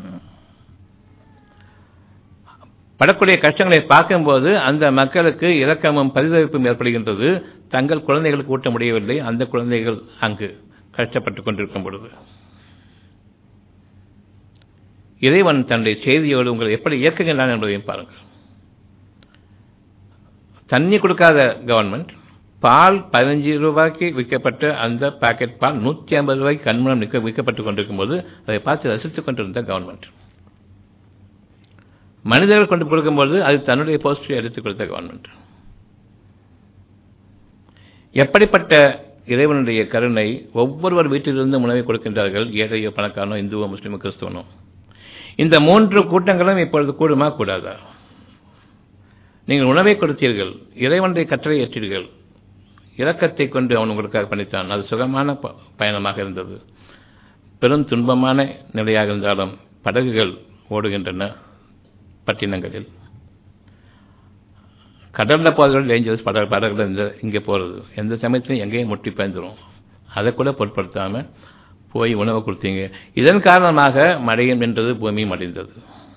படக்கூடிய கஷ்டங்களை பார்க்கும்போது அந்த மக்களுக்கு இரக்கமும் பரிதவிப்பும் ஏற்படுகின்றது. தங்கள் குழந்தைகளுக்கு ஊட்ட முடியவில்லை, அந்த குழந்தைகள் அங்கு கஷ்டப்பட்டுக் கொண்டிருக்கும் பொழுது இறைவன் தன்னுடைய செய்தியோடு உங்களை எப்படி இயக்குகின்றான் என்பதையும் பாருங்கள். தண்ணி கொடுக்காத கவர்மெண்ட், பால் பதினஞ்சு ரூபாய்க்கு விற்கப்பட்ட அந்த பாக்கெட் பால் நூற்றி ஐம்பது ரூபாய்க்கு கண்மூலம் விற்கப்பட்டுக் கொண்டிருக்கும் போது அதை பார்த்து ரசித்துக் கொண்டிருந்த கவர்மெண்ட், மனிதர்கள் கொண்டு கொடுக்கும்போது அது தன்னுடைய போஸ்டரை எடுத்துக் கொடுத்த கவர்மெண்ட். எப்படிப்பட்ட இறைவனுடைய கருணை! ஒவ்வொருவர் வீட்டிலிருந்து உணவை கொடுக்கின்றார்கள், ஏழையோ பணக்காரனோ, இந்துவோ முஸ்லிமோ கிறிஸ்தவனோ. இந்த மூன்று கூட்டங்களும் இப்பொழுது கூடுமா கூடாதா? நீங்கள் உணவை கொடுத்தீர்கள், இறைவனுடைய கட்டளை ஏற்றீர்கள், இரக்கத்தை கொண்டு அவன் உங்களுக்காக பண்ணித்தான். அது சுகமான பயணமாக இருந்தது. பெரும் துன்பமான நிலையாக இருந்தாலும் படகுகள் ஓடுகின்றன பட்டினங்களில். கடல்ல போறவர்கள் டேஞ்சரஸ், படகு படகுல இந்த இங்கே போறது எந்த சமயத்திலும் எங்கேயும் முட்டி பயந்துரும். அதை கூட பொருட்படுத்தாம போய் உணவு கொடுத்தீங்க. இதன் காரணமாக மழையும் நின்றது, பூமியும் அடைந்தது.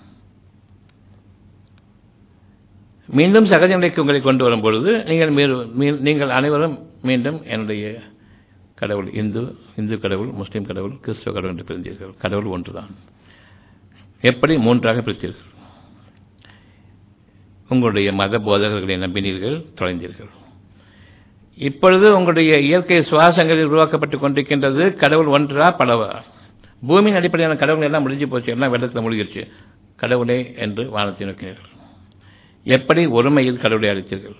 மீண்டும் சகஜ நிலைக்கு உங்களை கொண்டு வரும் பொழுது நீங்கள் நீங்கள் அனைவரும் மீண்டும் என்னுடைய கடவுள் இந்து இந்து கடவுள், முஸ்லீம் கடவுள், கிறிஸ்தவ கடவுள் என்று பிரிந்தீர்கள். கடவுள் ஒன்றுதான். எப்படி மூன்றாக பிரித்தீர்கள்? உங்களுடைய மத போதகர்களை நம்பினீர்கள், தொலைந்தீர்கள். இப்பொழுது உங்களுடைய இயற்கை சுவாசங்களில் உருவாக்கப்பட்டுக் கொண்டிருக்கின்றது. கடவுள் ஒன்றா பலவா? பூமியின் அடிப்படையான கடவுள் எல்லாம் முடிஞ்சு போச்சு, எல்லாம் வெள்ளத்தில் மூழ்கிடுச்சு. கடவுளே என்று வானத்தை நோக்கினீர்கள். எப்படி ஒருமையில் கடவுளை அளித்தீர்கள்?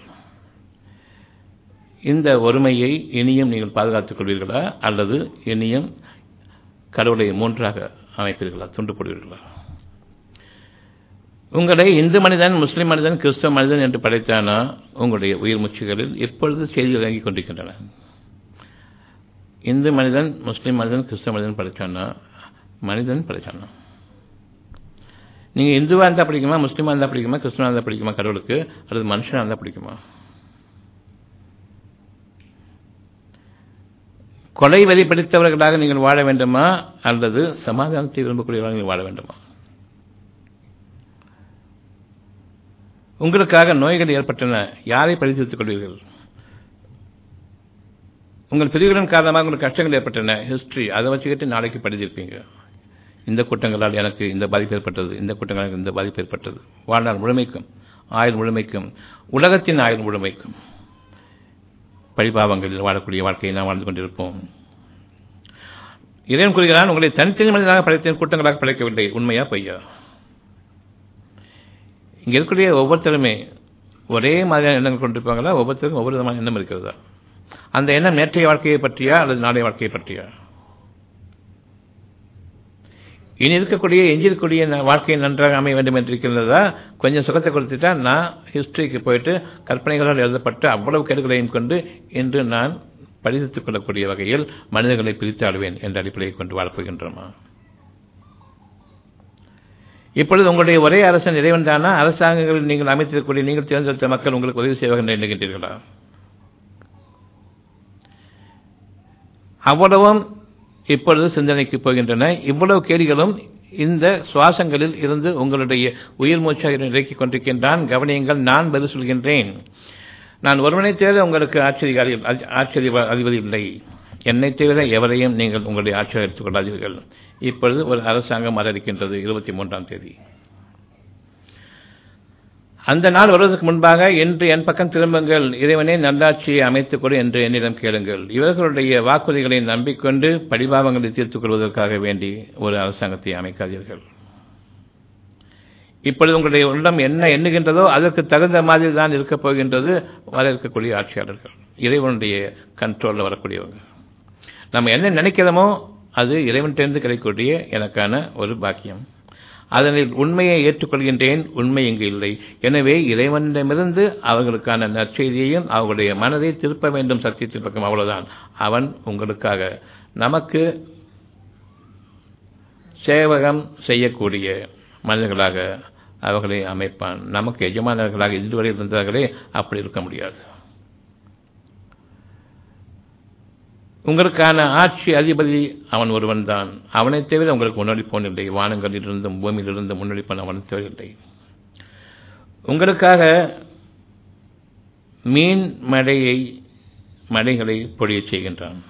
இந்த ஒருமையை இனியும் நீங்கள் பாதுகாத்துக் கொள்வீர்களா, அல்லது இனியும் கடவுளை மூன்றாக அமைப்பீர்களா, துண்டு போடுவீர்களா? உங்களை இந்து மனிதன், முஸ்லிம் மனிதன், கிறிஸ்தவ மனிதன் என்று படைத்தானா? உங்களுடைய உயிர் மூச்சுகளில் இப்பொழுது செய்திகள் இறங்கிக் கொண்டிருக்கின்றன. இந்து மனிதன், முஸ்லிம் மனிதன், கிறிஸ்தவ மனிதன் படைத்தானா? மனிதன் படைத்தானா? நீங்க இந்துவா இருந்தா பிடிக்குமா, முஸ்லிமா இருந்தா பிடிக்குமா, கிறிஸ்தவனா இருந்தா பிடிக்குமா கடவுளுக்கு, அல்லது மனுஷனா இருந்தா பிடிக்குமா? கொலை வரி படித்தவர்களாக நீங்கள் வாழ வேண்டுமா, அல்லது சமாதானத்தை விரும்பக்கூடியவர்களாக நீங்கள் வாழ வேண்டுமா? உங்களுக்காக நோய்கள் ஏற்பட்டன, யாரை பரிசீலித்துக் கொள்வீர்கள்? உங்கள் பிரிவுகளின் காரணமாக உங்களுக்கு கஷ்டங்கள் ஏற்பட்டன, ஹிஸ்டரி அதை வச்சுக்கிட்டு நாளைக்கு படிச்சிருப்பீங்க. இந்த கூட்டங்களால் எனக்கு இந்த பாதிப்பு ஏற்பட்டது, இந்த கூட்டங்களால் இந்த பாதிப்பு ஏற்பட்டது. வாழ்நாள் முழுமைக்கும், ஆயுள் முழுமைக்கும், உலகத்தின் ஆயுள் முழுமைக்கும் பழிபாவங்களில் வாழக்கூடிய வாழ்க்கையை நாம் வாழ்ந்து கொண்டிருப்போம். இறைவன் கூறுகிறான், உங்களை தனித்தனி மனிதனாக படைத்தேன், கூட்டங்களாக படைக்கவில்லை. உண்மையா பொய்யா? இங்க இருக்கக்கூடிய ஒவ்வொருத்தருமே ஒரே மாதிரியான எண்ணங்கள் கொண்டிருப்பாங்களா? ஒவ்வொருத்தருக்கும் ஒவ்வொரு விதமான எண்ணம் இருக்கிறதா? அந்த எண்ணம் நேற்றைய வாழ்க்கையை பற்றியா, அல்லது நாளைய வாழ்க்கையை பற்றியா? இனி இருக்கக்கூடிய எஞ்சிருக்கக்கூடிய வாழ்க்கையை நன்றாக அமைய வேண்டும் என்று இருக்கின்றதா? கொஞ்சம் சுகத்தை கொடுத்துட்டா நான் ஹிஸ்டரிக்கு போயிட்டு கற்பனைகளால் எழுதப்பட்ட அவ்வளவு கேடுகளையும் கொண்டு இன்று நான் படித்துக் கொள்ளக்கூடிய வகையில் மனிதர்களை பிரித்து ஆடுவேன் என்ற அடிப்படையை கொண்டு வாழப்போகின்றோமா? இப்பொழுது உங்களுடைய ஒரே அரசன் இறைவன் தானா? அரசாங்கங்களில் நீங்கள் அமைத்திருக்கக்கூடிய, நீங்கள் தேர்ந்தெடுத்த மக்கள் உங்களுக்கு உதவி செய்வார்கள் எண்ணுகின்றீர்களா? அவ்வளவும் இப்பொழுது சிந்தனைக்கு போகின்றன. இவ்வளவு கேள்விகளும் இந்த சுவாசங்களில் இருந்து உங்களுடைய உயிர் மூச்சாக இறக்கிக் கொண்டிருக்கின்றான். கவனியுங்கள், நான் பதில் சொல்கின்றேன். நான் ஒருவனை தவிர உங்களுக்கு ஆச்சரிய ஆச்சரிய அதிபதி இல்லை. என்னை தவிர எவரையும் நீங்கள் உங்களுடைய ஆட்சியை எடுத்துக் கொள்ளாதீர்கள். இப்பொழுது ஒரு அரசாங்கம் வர இருக்கின்றது இருபத்தி மூன்றாம் தேதி. அந்த நாள் வருவதற்கு முன்பாக இன்று என் பக்கம் திரும்புங்கள், இறைவனே நல்லாட்சியை அமைத்துக் கொடு என்று என்னிடம் கேளுங்கள். இவர்களுடைய வாக்குறுதிகளை நம்பிக்கொண்டு பழிபாவங்களை தீர்த்துக் கொள்வதற்காக வேண்டி ஒரு அரசாங்கத்தை அமைக்காதீர்கள். இப்பொழுது உங்களுடைய உள்ளம் என்ன எண்ணுகின்றதோ அதற்கு தகுந்த மாதிரி தான் இருக்கப் போகின்றது வர இருக்கக்கூடிய ஆட்சியாளர்கள், இறைவனுடைய கண்ட்ரோலில் வரக்கூடியவங்க. நம்ம என்ன நினைக்கிறோமோ அது இறைவன்கிட்டேருந்து கிடைக்கக்கூடிய எனக்கான ஒரு பாக்கியம். அதனில் உண்மையை ஏற்றுக்கொள்கின்றேன், உண்மை இங்கு இல்லை. எனவே இறைவனிடமிருந்து அவர்களுக்கான நற்செய்தியையும் அவர்களுடைய மனதை திருப்ப வேண்டும் சத்தியத்தின் பக்கம், அவ்வளவுதான். அவன் உங்களுக்காக நமக்கு சேவகம் செய்யக்கூடிய மனிதர்களாக அவர்களை அமைப்பான். நமக்கு எஜமானர்களாக இதுவரை இருந்தார்களே அப்படி இருக்க முடியாது. உங்களுக்கான ஆட்சி அதிபதி அவன் ஒருவன் தான். அவனை தவிர உங்களுக்கு முன்னெடுப்போன் இல்லை. வானங்களிலிருந்தும் பூமியிலிருந்து முன்னெடுப்பான் அவனை தவிர இல்லை. உங்களுக்காக மீன் மழையை மழைகளை பொழிய செய்கின்றான்.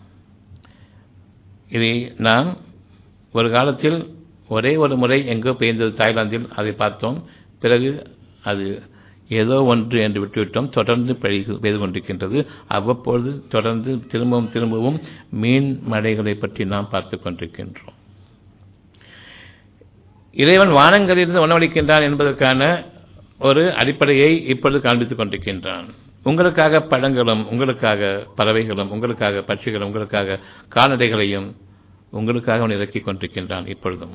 இதை நாம் ஒரு காலத்தில் ஒரே ஒரு முறை எங்கோ பெய்ந்தது தாய்லாந்தில், அதை பார்த்தோம். பிறகு அது ஏதோ ஒன்று என்று விட்டுவிட்டோம். தொடர்ந்து பெய்து கொண்டிருக்கின்றது. அவ்வப்பொழுது தொடர்ந்து திரும்பவும் திரும்பவும் மீன் மழைகளை பற்றி நாம் பார்த்துக் கொண்டிருக்கின்றோம். இறைவன் வானங்களிலிருந்து உணவளிக்கின்றான் என்பதற்கான ஒரு அடிப்படையை இப்பொழுது காண்பித்துக் கொண்டிருக்கின்றான். உங்களுக்காக பழங்களும், உங்களுக்காக பறவைகளும், உங்களுக்காக பட்சிகளும், உங்களுக்காக கால்நடைகளையும் உங்களுக்காக அவன் இறக்கிக் கொண்டிருக்கின்றான். இப்பொழுதும்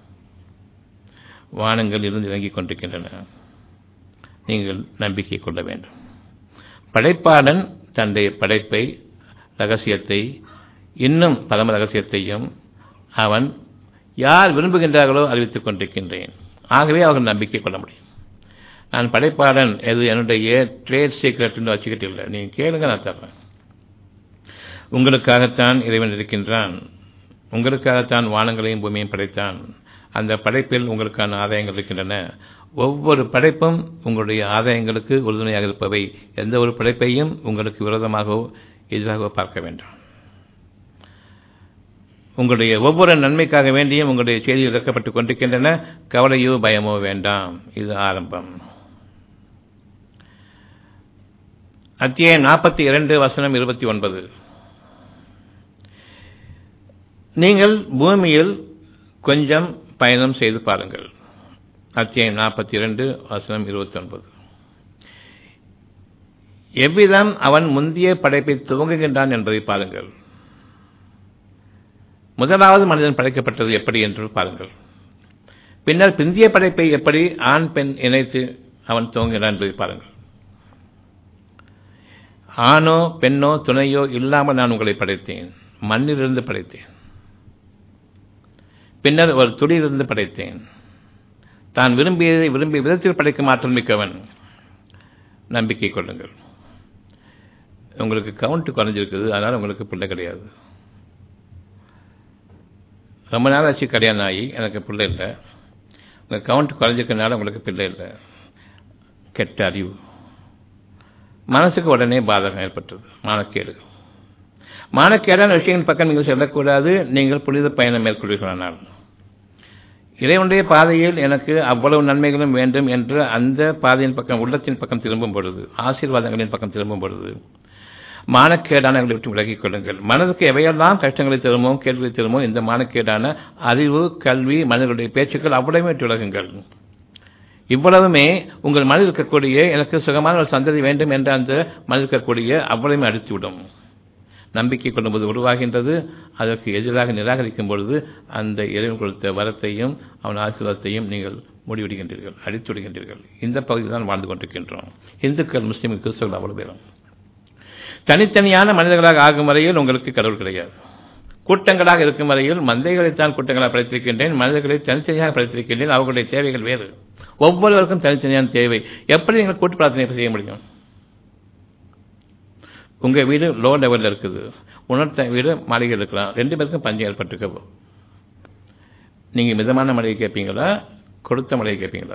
வானங்கள் இருந்து இறங்கிக் கொண்டிருக்கின்றன. நீங்கள் நம்பிக்கை கொள்ள வேண்டும். படைப்பாளன் தன்னுடைய படைப்பை, ரகசியத்தை, இன்னும் பரம ரகசியத்தையும் அவன் யார் விரும்புகின்றார்களோ அறிவித்துக் கொண்டிருக்கின்றேன். ஆகவே அவர்கள் நம்பிக்கை கொள்ள முடியும். நான் படைப்பாளன் எது என்னுடைய ட்ரேட் சீக்ரெட் வச்சுக்கிட்டு இல்லை, நீங்கள் கேளுங்க, நான் தர்றேன். உங்களுக்காகத்தான் இறைவன் இருக்கின்றான். உங்களுக்காகத்தான் வானங்களையும் பூமியையும் படைத்தான். அந்த படைப்பில் உங்களுக்கான ஆதாயங்கள் இருக்கின்றன. ஒவ்வொரு படைப்பும் உங்களுடைய ஆதாயங்களுக்கு உறுதுணையாக இருப்பவை. எந்த ஒரு படைப்பையும் உங்களுக்கு விரோதமாகவோ எதிராகவோ பார்க்க வேண்டாம். உங்களுடைய ஒவ்வொரு நன்மைக்காக வேண்டியும் உங்களுடைய செய்திகள் இறக்கப்பட்டுக் கொண்டிருக்கின்றன. கவலையோ பயமோ வேண்டாம். இது ஆரம்பம். அத்தியாயம் நாற்பத்தி இரண்டு வசனம் இருபத்தி ஒன்பது. நீங்கள் பூமியில் கொஞ்சம் பயணம் செய்து பாருங்கள். அத்தியாயம் நாற்பத்தி இரண்டு வசனம் இருபத்தி ஒன்பது. எவ்விதம் அவன் முந்தைய படைப்பை துவங்குகின்றான் என்பதை பாருங்கள். முதலாவது மனிதன் படைக்கப்பட்டது எப்படி என்று பாருங்கள். பின்னர் பிந்திய படைப்பை எப்படி ஆண் பெண் இணைத்து அவன் துவங்குகிறான் என்பதை பாருங்கள். ஆணோ பெண்ணோ துணையோ இல்லாமல் நான் உங்களை படைத்தேன். மண்ணிலிருந்து படைத்தேன். பின்னர் ஒரு துளியிலிருந்து படைத்தேன். தான் விரும்பியதை விரும்பிய விதத்தில் படைக்கும் ஆற்றல் மிக்கவன். நம்பிக்கை கொள்ளுங்கள். உங்களுக்கு கவுண்ட் குறைஞ்சிருக்குது, அதனால் உங்களுக்கு பிள்ளை கிடையாது. ரொம்ப நாள் ஆச்சு கல்யாணம் ஆகி எனக்கு பிள்ளை இல்லை. உங்கள் கவுண்ட் குறைஞ்சிருக்கனால உங்களுக்கு பிள்ளை இல்லை. கெட்ட அறிவு. மனசுக்கு உடனே பாதகம் ஏற்பட்டது. மானக்கேடு. மானக்கேடான விஷயங்களின் பக்கம் நீங்கள் செல்லக்கூடாது. நீங்கள் புனித பயணம் மேற்கொள்வீர்களானால் இறைவனுடைய பாதையில் எனக்கு அவ்வளவு நன்மைகளும் வேண்டும் என்று அந்த பாதையின் பக்கம், உள்ளத்தின் பக்கம் திரும்பும் பொழுது, ஆசீர்வாதங்களின் பக்கம் திரும்பும் பொழுது மானக்கேடானவர்களை விட்டு விலகிக் கொள்ளுங்கள். மனதுக்கு எவையெல்லாம் கஷ்டங்களை தருமோ, கேள்விகளை தருமோ, இந்த மானக்கேடான அறிவு, கல்வி, மனிதர்களுடைய பேச்சுக்கள் அவ்வளவுமே விட்டு விலகுங்கள். இவ்வளவுமே உங்கள் மனதில் இருக்கக்கூடிய எனக்கு சுகமான ஒரு சந்ததி வேண்டும் என்ற அந்த மனதில் இருக்கக்கூடிய அவ்வளவுமே அடித்துவிடும். நம்பிக்கை கொள்ளும்போது உருவாகின்றது. அதற்கு எதிராக நிராகரிக்கும் பொழுது அந்த இறைவன் கொடுத்த வரத்தையும் அவன் ஆசீர்வாதத்தையும் நீங்கள் முடிவிடுகின்றீர்கள், அடித்து விடுகின்றீர்கள். இந்த பகுதியில் தான் வாழ்ந்து கொண்டிருக்கின்றோம். இந்துக்கள், முஸ்லிம்கள், கிறிஸ்தவர்கள் அவ்வளவு பேரும் தனித்தனியான மனிதர்களாக ஆகும் வரையில் உங்களுக்கு கடவுள் கிடையாது. கூட்டங்களாக இருக்கும் வரையில் மந்தைகளைத்தான் கூட்டங்களாக படைத்திருக்கின்றேன், மனிதர்களை தனித்தனியாக படைத்திருக்கின்றேன். அவர்களுடைய தேவைகள் வேறு. ஒவ்வொருவருக்கும் தனித்தனியான தேவை. எப்படி நீங்கள் கூட்டு பிரார்த்தனை செய்ய முடியும்? உங்கள் வீடு லோ லெவலில் இருக்குது, உணர்த்த வீடு மாளிகை இருக்கலாம். ரெண்டு பேருக்கும் பஞ்சம் ஏற்பட்டிருக்க. நீங்கள் மிதமான மழையை கேட்பீங்களா, கொடுத்த மழையை கேட்பீங்களா?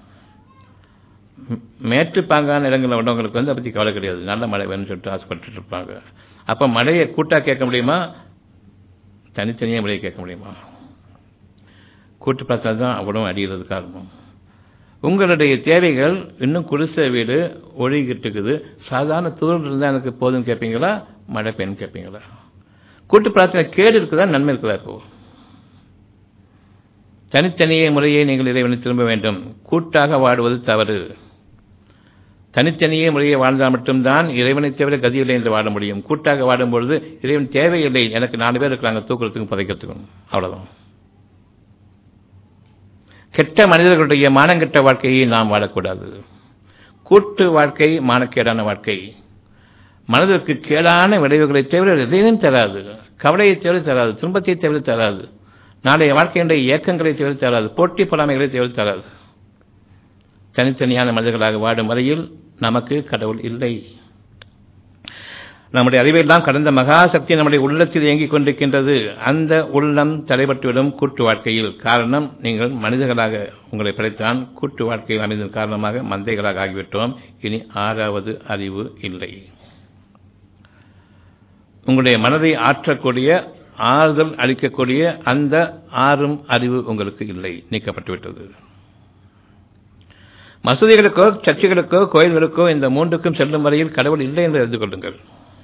மேற்று பாங்கான இடங்களில் உள்ளவங்களுக்கு வந்து அதை பற்றி கவலை கிடையாது. நல்ல மழை வேணும்னு சொல்லிட்டு ஆசைப்பட்டு இருப்பாங்க. அப்போ மழையை கூட்டாக கேட்க முடியுமா, தனித்தனியாக மழையை கேட்க முடியுமா? கூட்டு பார்த்தா தான் அவ்வளவு அடிகிறது காரணம். உங்களுடைய தேவைகள் இன்னும் குடிசை வீடு ஒழுகிட்டு இருக்குது, சாதாரண தூரம் இருந்தால் எனக்கு போதும் கேட்பீங்களா, மழை பெண் கேட்பீங்களா? கூட்டு பிரார்த்தனை கேடு இருக்குதா, நன்மை இருக்குதா? இப்போ தனித்தனியே முறையை நீங்கள் இறைவனை திரும்ப வேண்டும். கூட்டாக வாடுவது தவறு. தனித்தனியே முறையை வாழ்ந்தால் மட்டும்தான் இறைவனை தவிர கதியில்லை என்று வாழ முடியும். கூட்டாக வாடும் பொழுது இறைவன் தேவையில்லை, எனக்கு நாலு பேர் இருக்கிறாங்க தூக்குறதுக்கும் புதைக்கிறதுக்கும், அவ்வளவுதான். கெட்ட மனிதர்களுடைய மானங்கெட்ட வாழ்க்கையை நாம் வாழக்கூடாது. கூட்டு வாழ்க்கை மானக்கேடான வாழ்க்கை. மனதிற்கு கேடான விளைவுகளை தவிர எதையும் தராது. கவலையை தவிர தராது, துன்பத்தை தவிர தராது, நாளைய வாழ்க்கையினுடைய இயக்கங்களை தவிர தராது, போட்டி பொறாமைகளை தவிர தராது. தனித்தனியான மனிதர்களாக வாடும் வரையில் நமக்கு கடவுள் இல்லை. நம்முடைய அறிவையெல்லாம் கடந்த மகாசக்தி நம்முடைய உள்ளத்தில் இயங்கிக் கொண்டிருக்கின்றது. அந்த உள்ளம் தடைபட்டுவிடும் கூட்டு வாழ்க்கையில். காரணம், நீங்கள் மனிதர்களாக உங்களை படைத்தான். கூட்டு வாழ்க்கையில் அமைந்ததன் காரணமாக மந்தைகளாக ஆகிவிட்டோம். இனி ஆறாவது அறிவு இல்லை. உங்களுடைய மனதை ஆற்றக்கூடிய, ஆறுதல் அளிக்கக்கூடிய அந்த ஆறும் அறிவு உங்களுக்கு இல்லை, நீக்கப்பட்டுவிட்டது. மசூதிகளுக்கோ சர்ச்சைகளுக்கோ கோயில்களுக்கோ இந்த மூன்றுக்கும் செல்லும் வரையில் கடவுள் இல்லை என்று அறிந்து கொள்ளுங்கள்.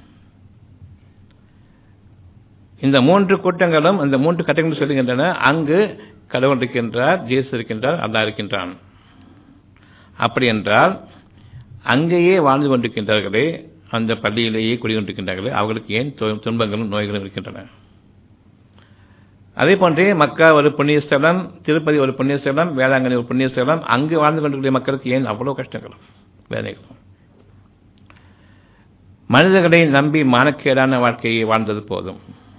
இந்த மூன்று கூட்டங்களும் இந்த மூன்று கட்டங்களும் சொல்லுகின்றன, அங்கு கடவுள் இருக்கின்றார், ஜேசு இருக்கின்றார், அல்லாஹ் இருக்கின்றான். அப்படி என்றால் அங்கேயே வாழ்ந்து கொண்டிருக்கின்றார்களே, அந்த பள்ளியிலேயே குடிகொண்டிருக்கின்றார்களே, அவர்களுக்கு ஏன் துன்பங்களும் நோய்களும் இருக்கின்றன? அதே போன்றே மக்கா ஒரு புண்ணியஸ்தலம், திருப்பதி ஒரு புண்ணியஸ்தலம், வேளாங்கண்ணி ஒரு புண்ணியஸ்தலம், அங்கு வாழ்ந்து கொண்டிருக்கிற மக்களுக்கு ஏன் அவ்வளவு கஷ்டங்களும் வேதனைகளும்? மனிதர்களை நம்பி மானக்கேடான வாழ்க்கையை வாழ்ந்தது போதும்,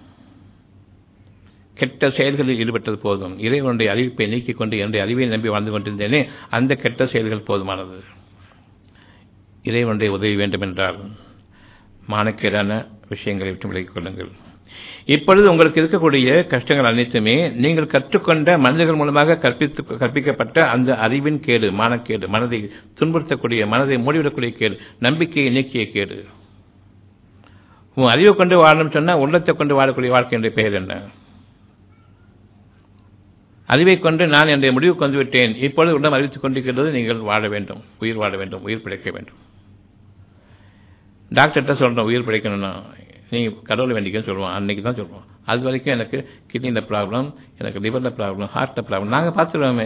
கெட்ட செயல்களில் ஈடுபட்டது போதும். இறைவனுடைய அறிவிப்பை நீக்கிக் கொண்டு என்னுடைய அறிவை நம்பி வாழ்ந்து கொண்டிருந்தேனே, அந்த கெட்ட செயல்கள் போதுமானது. இறைவனுடைய உதவி வேண்டும் என்றால் மானக்கேடான விஷயங்களை விட்டு விலகிக் கொள்ளுங்கள். இப்பொழுது உங்களுக்கு இருக்கக்கூடிய கஷ்டங்கள் அனைத்துமே நீங்கள் கற்றுக்கொண்ட மனிதர்கள் மூலமாக கற்பித்து கற்பிக்கப்பட்ட அந்த அறிவின் கேடு, மானக்கேடு, மனதை துன்புறுத்தக்கூடிய, மனதை மூடிவிடக்கூடிய கேடு, நம்பிக்கையை நீக்கிய கேடு. உன் அறிவை கொண்டு வாழணும் சொன்னா உள்ளத்தை கொண்டு வாழக்கூடிய வாழ்க்கை என்ற பெயர் என்ன? அறிவை கொண்டு நான் என்னுடைய முடிவுக்கு வந்துவிட்டேன், இப்பொழுது உடன் அறிவித்துக் கொண்டிருக்கிறது, நீங்கள் வாழ வேண்டும், உயிர் வாழ வேண்டும், உயிர் பிழைக்க வேண்டும். டாக்டர்கிட்ட சொல்றோம் உயிர் பிழைக்கணும்னா நீ கடவுளை வேண்டிக்கன்னு சொல்லுவான், அன்னைக்கு தான் சொல்லுவான். அது வரைக்கும் எனக்கு கிட்னியில் ப்ராப்ளம், எனக்கு லிவரில் ப்ராப்ளம், ஹார்ட்டில் ப்ராப்ளம், நாங்கள் பார்த்துருவோமே.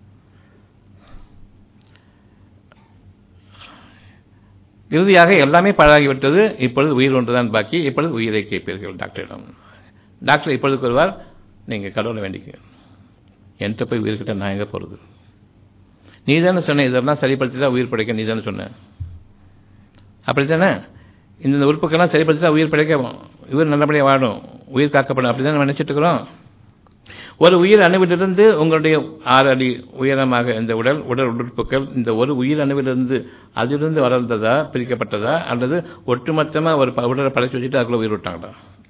இறுதியாக எல்லாமே பாழாகிவிட்டது, இப்பொழுது உயிர் ஒன்றுதான் பாக்கி, இப்பொழுது உயிரை கேட்பீர்கள் டாக்டரிடம். டாக்டர் இப்பொழுது கூறுவார், நீங்கள் கடவுளை வேண்டிக்க. என்கிட்ட போய் உயிர்கிட்ட நான் எங்கே போகிறது? நீ தானே சொன்ன இதெல்லாம் சரிப்படுத்திதான் உயிர் படைக்க, நீ தானே சொன்ன. அப்படித்தானே இந்த உறுப்புக்கெல்லாம் சரிப்படுத்திதான் உயிர் படைக்க, உயிர் நல்லபடியாக வாடும், உயிர் காக்கப்படும், அப்படி தான் நினைச்சிட்டு இருக்கிறோம். ஒரு உயிர் அணுவிலிருந்து உங்களுடைய ஆறு அடி உயரமாக இந்த உடல் உடல் உறுப்புகள் இந்த ஒரு உயிர் அணுவிலிருந்து அதிலிருந்து வளர்ந்ததா, பிரிக்கப்பட்டதா, அல்லது ஒட்டுமொத்தமாக ஒரு உடலை படைச்சு வச்சுட்டு அதுக்குள்ள உயிர் விட்டாங்களா?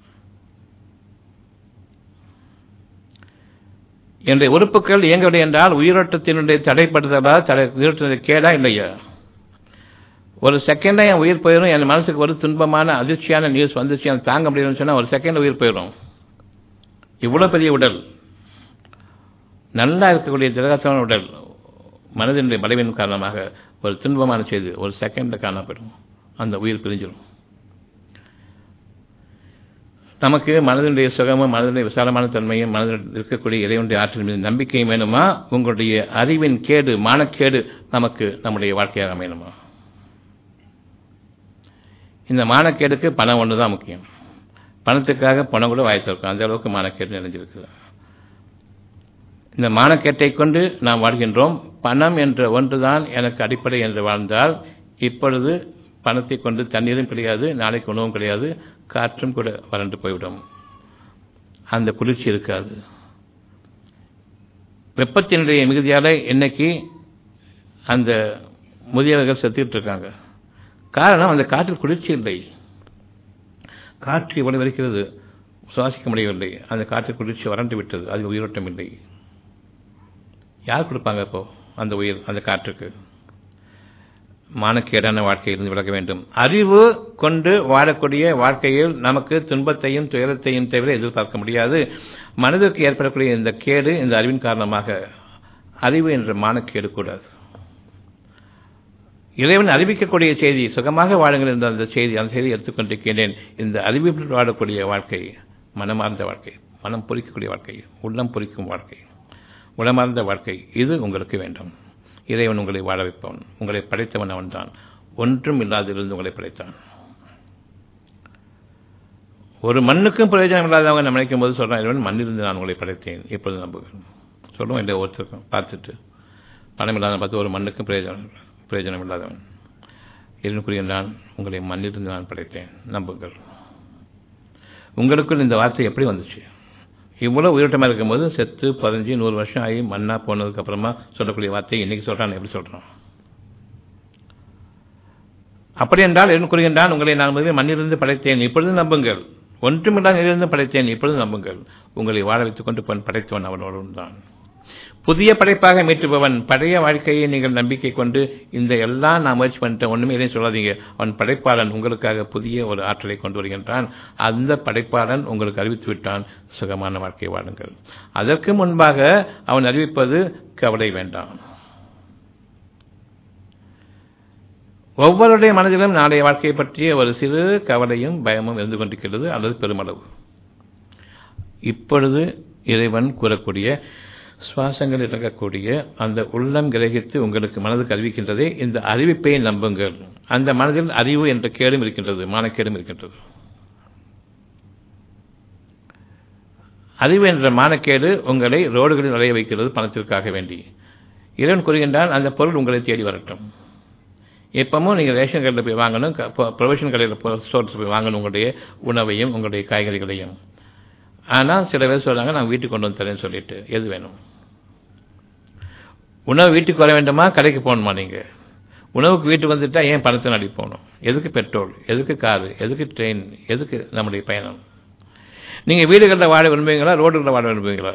என்னுடைய உறுப்புகள் இயங்கவில்லை என்றால் உயிரோட்டத்தினுடைய தடைப்படுதலா, தடை உயிரோட்டத்தினுடைய கேடா இல்லையா? ஒரு செகண்டா என் உயிர் போயிடும், என் மனசுக்கு ஒரு துன்பமான அதிர்ச்சியான நியூஸ் வந்துச்சு, எனக்கு தாங்க முடியும்னு சொன்னா ஒரு செகண்ட் உயிர் போயிடும். இவ்வளவு பெரிய உடல், நல்லா இருக்கக்கூடிய திரகாசமான உடல், மனதினுடைய பலவீனம் காரணமாக ஒரு துன்பமான செய்தி ஒரு செகண்ட்ல காணப்படும், அந்த உயிர் பிரிஞ்சிடும். நமக்கு மனதினுடைய சுகமும் மனதினுடைய விசாலமான தன்மையும் மனதில் இருக்கக்கூடிய இறைவனுடைய ஆற்றல் மீது நம்பிக்கையும் வேணுமா? உங்களுடைய அறிவின் கேடு, மானக்கேடு நமக்கு நம்முடைய வாழ்க்கையாக அமையணுமா? இந்த மானக்கேடுக்கு பணம் ஒன்று தான் முக்கியம். பணத்துக்காக பணம் கூட வாய்த்து இருக்கும், அந்த அளவுக்கு மானக்கேடு நிறைஞ்சிருக்கு. இந்த மானக்கேட்டை கொண்டு நாம் வாழ்கின்றோம். பணம் என்ற ஒன்றுதான் எனக்கு அடிப்படை என்று வாழ்ந்தால் இப்பொழுது பணத்தை கொண்டு தண்ணீரும் கிடையாது, நாளைக்கு உணவும் கிடையாது, காற்றும் கூட வறண்டு போய்விடும், அந்த குளிர்ச்சி இருக்காது. வெப்பத்தினுடைய மிகுதியால் இன்னைக்கு அந்த முதியவர்கள் செத்துக்கிட்டு இருக்காங்க. காரணம், அந்த காற்றில் குளிர்ச்சி இல்லை. காற்று இவ்வளவு இருக்கிறது, சுவாசிக்க முடியவில்லை, அந்த காற்று குளிர்ச்சி வறண்டு விட்டது, அது உயிரோட்டம் இல்லை. யார் கொடுப்பாங்க இப்போ அந்த உயிர் அந்த காற்றுக்கு? மானக்கேடான வாழ்க்கையிலிருந்து விலக வேண்டும். அறிவு கொண்டு வாழக்கூடிய வாழ்க்கையில் நமக்கு துன்பத்தையும் துயரத்தையும் தவிர எதிர்பார்க்க முடியாது. மனதிற்கு ஏற்படக்கூடிய இந்த கேடு இந்த அறிவின் காரணமாக, அறிவு என்ற மானக்கேடு கூடாது. இறைவன் அறிவிக்கக்கூடிய செய்தி, சுகமாக வாழுங்கள் என்ற அந்த செய்தி, அந்த செய்தியை எடுத்துக்கொண்டிருக்கிறேன். இந்த அறிவிப்பில் வாழக்கூடிய வாழ்க்கை மனமார்ந்த வாழ்க்கை, மனம் பொறிக்கக்கூடிய வாழ்க்கை, உள்ளம் பொறிக்கும் வாழ்க்கை. உளமார்ந்த வாழ்க்கை இது உங்களுக்கு வேண்டும். இறைவன் உங்களை வாழ வைப்பவன், உங்களை படைத்தவன் அவன்தான். ஒன்றும் இல்லாதிலிருந்து உங்களை படைத்தான். ஒரு மண்ணுக்கும் பிரயோஜனம் இல்லாதவங்க நம்ம நினைக்கும் போது சொல்றான், இறைவன் மண்ணிலிருந்து நான் உங்களை படைத்தேன். எப்பொழுது நம்புகிறேன் சொல்லுவோம் இல்லை ஒருத்தருக்கும் பார்த்துட்டு பணம் இல்லாத பார்த்து ஒரு மண்ணுக்கும் பிரயோஜனம் பிரயோஜனம் இல்லாதவன் இறைவனுக்குரிய நான் உங்களை மண்ணிலிருந்து நான் படைத்தேன் நம்புங்கள். உங்களுக்குள் இந்த வார்த்தை எப்படி வந்துச்சு? இவ்வளோ உயிரோட்டமாக இருக்கும்போது செத்து பதினஞ்சு நூறு வருஷம் ஆகி மண்ணா போனதுக்கு அப்புறமா சொல்லக்கூடிய வார்த்தையை இன்னைக்கு சொல்றான். எப்படி சொல்றான்? அப்படி என்றால் என்ன கூறுகின்றான்? உங்களை நான் முதலில் மண்ணிலிருந்து படைத்தேன், இப்பொழுது நம்புங்கள். ஒன்றுமில்லாத நிலையிலிருந்து படைத்தேன், இப்பொழுது நம்புங்கள். உங்களை வாழ வைத்துக் கொண்டு படைத்தவன் அவனோடு தான். புதிய படைப்பாக மீட்டுபவன். பழைய வாழ்க்கையை நீங்கள் நம்பிக்கை கொண்டு இந்த எல்லாம் நான் முயற்சி பண்ணிட்டேன் ஒண்ணுமே எதையும் சொல்லாதீங்க. அவன் படைப்பாளன் உங்களுக்காக புதிய ஒரு ஆற்றலை கொண்டு வருகின்றான். அந்த படைப்பாளன் உங்களுக்கு அறிவித்து விட்டான், சுகமான வாழ்க்கை வாழுங்கள். அதற்கு முன்பாக அவன் அறிவிப்பது கவலை வேண்டாம். ஒவ்வொருடைய மனதிலும் நாளைய வாழ்க்கையை பற்றிய ஒரு சிறு கவலையும் பயமும் இருந்து கொண்டிருக்கிறது, அல்லது பெருமளவு. இப்பொழுது இறைவன் கூறக்கூடிய சுவாசங்கள் இருக்கக்கூடிய அந்த உள்ளம் கிரகித்து உங்களுக்கு மனதுக்கு அறிவிக்கின்றதே, இந்த அறிவிப்பை நம்புங்கள். அந்த மனதில் அறிவு என்ற கேடும் இருக்கின்றது, மானக்கேடும் இருக்கின்றது. அறிவு என்ற மானக்கேடு உங்களை ரோடுகளில் நுழைய வைக்கிறது பணத்திற்காக வேண்டி. இறைவன் கூறுகின்றான், அந்த பொருள் உங்களை தேடி வரட்டும். எப்பவும் நீங்கள் ரேஷன் கடையில் போய் வாங்கணும், ப்ரொவிஷன் கடையில் ஸ்டோர்ஸ் போய் வாங்கணும் உங்களுடைய உணவையும் உங்களுடைய காய்கறிகளையும். ஆனால் சில பேர் சொல்றாங்க நான் வீட்டுக்கு கொண்டு வந்து தரேன்னு சொல்லிட்டு. எது வேணும்? உணவு வீட்டுக்கு வர வேண்டுமா, கடைக்கு போகணுமா? நீங்க உணவுக்கு வீட்டுக்கு வந்துட்டா ஏன் பணத்தை நாடி போகணும்? எதுக்கு பெட்ரோல், எதுக்கு காரு, எதுக்கு ட்ரெயின், எதுக்கு நம்முடைய பயணம்? நீங்க வீடுகளில் வாழ விரும்புவீங்களா, ரோடுகளில் வாழ விரும்புவீங்களா?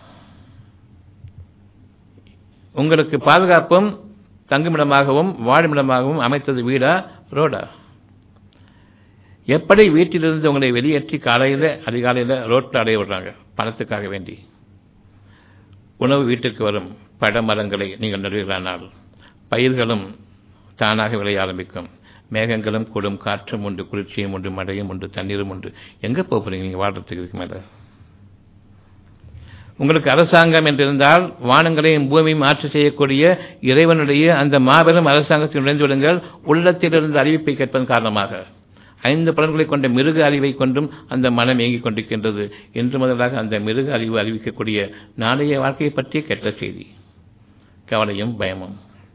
உங்களுக்கு பாதுகாப்பும் தங்குமிடமாகவும் வாழுமிடமாகவும் அமைத்தது வீடா ரோடா? எப்படி வீட்டிலிருந்து உங்களை வெளியேற்றி காலையில் அதிகாலையில் ரோட்டில் அடைய விடுறாங்க பணத்துக்காக வேண்டி. உணவு வீட்டுக்கு வரும். பழ மரங்களை நீங்கள் நடுவீர்களானால் பயிர்களும் தானாக விளைய ஆரம்பிக்கும். மேகங்களும் கூடும், காற்றும் உண்டு, குளிர்ச்சியும் உண்டு, மழையும் உண்டு, தண்ணீரும் உண்டு. எங்கே போகிறீங்க நீங்கள் வாழ்றதுக்கு? இதுக்கு மேலே உங்களுக்கு அரசாங்கம் என்றிருந்தால் வானங்களையும் பூமியும் ஆட்சி செய்யக்கூடிய இறைவனுடைய அந்த மாபெரும் அரசாங்கத்தில் நுழைந்து விடுங்கள். உள்ளத்திலிருந்து அறிவிப்பை கேட்பதன் காரணமாக ஐந்து பலன்களை கொண்ட மிருக அறிவை கொண்டும் அந்த மனம் இயங்கிக் கொண்டிருக்கின்றது. இன்று முதலாக அந்த மிருக அறிவு அறிவிக்கக்கூடிய நாளைய வாழ்க்கையை பற்றிய கெட்ட செய்தி, கவலையும் பயமும்.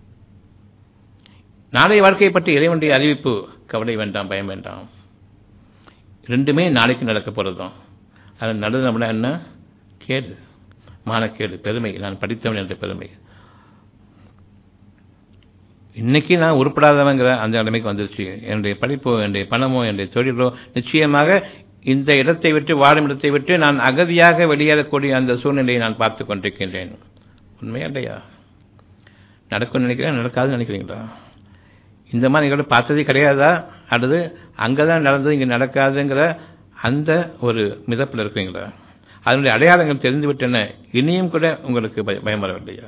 நாளைய வாழ்க்கையை பற்றி இறைவனுடைய அறிவிப்பு, கவலை வேண்டாம், பயம் வேண்டாம். ரெண்டுமே நாளைக்கு நடக்க போறதுதான். அது நடந்தோம்னா என்ன? கேடு, மானக்கேடு, பெருமை. நான் படித்தவன் என்ற பெருமை. இன்னைக்கு நான் உருப்படாதவங்கிற அந்த நிலைமைக்கு வந்துருச்சு. என்னுடைய படிப்போ, என்னுடைய பணமோ, என்னுடைய தொழிலோ நிச்சயமாக இந்த இடத்தை விட்டு, வாழும் இடத்தை விட்டு நான் அகதியாக வெளியேறக்கூடிய அந்த சூழ்நிலையை நான் பார்த்து கொண்டிருக்கின்றேன். உண்மையா இல்லையா? நடக்கும் நினைக்கிறேன், நடக்காதுன்னு நினைக்கிறீங்களா? இந்த மாதிரி நிகழ்வு பார்த்ததே கிடையாதா? அல்லது அங்கதான் நடந்தது இங்க நடக்காதுங்கிற அந்த ஒரு மிதப்பில் இருக்கிறீங்களா? அதனுடைய அடையாளங்கள் தெரிந்து விட்டன, இனியும் கூட உங்களுக்கு பயம் வரவில்லையா?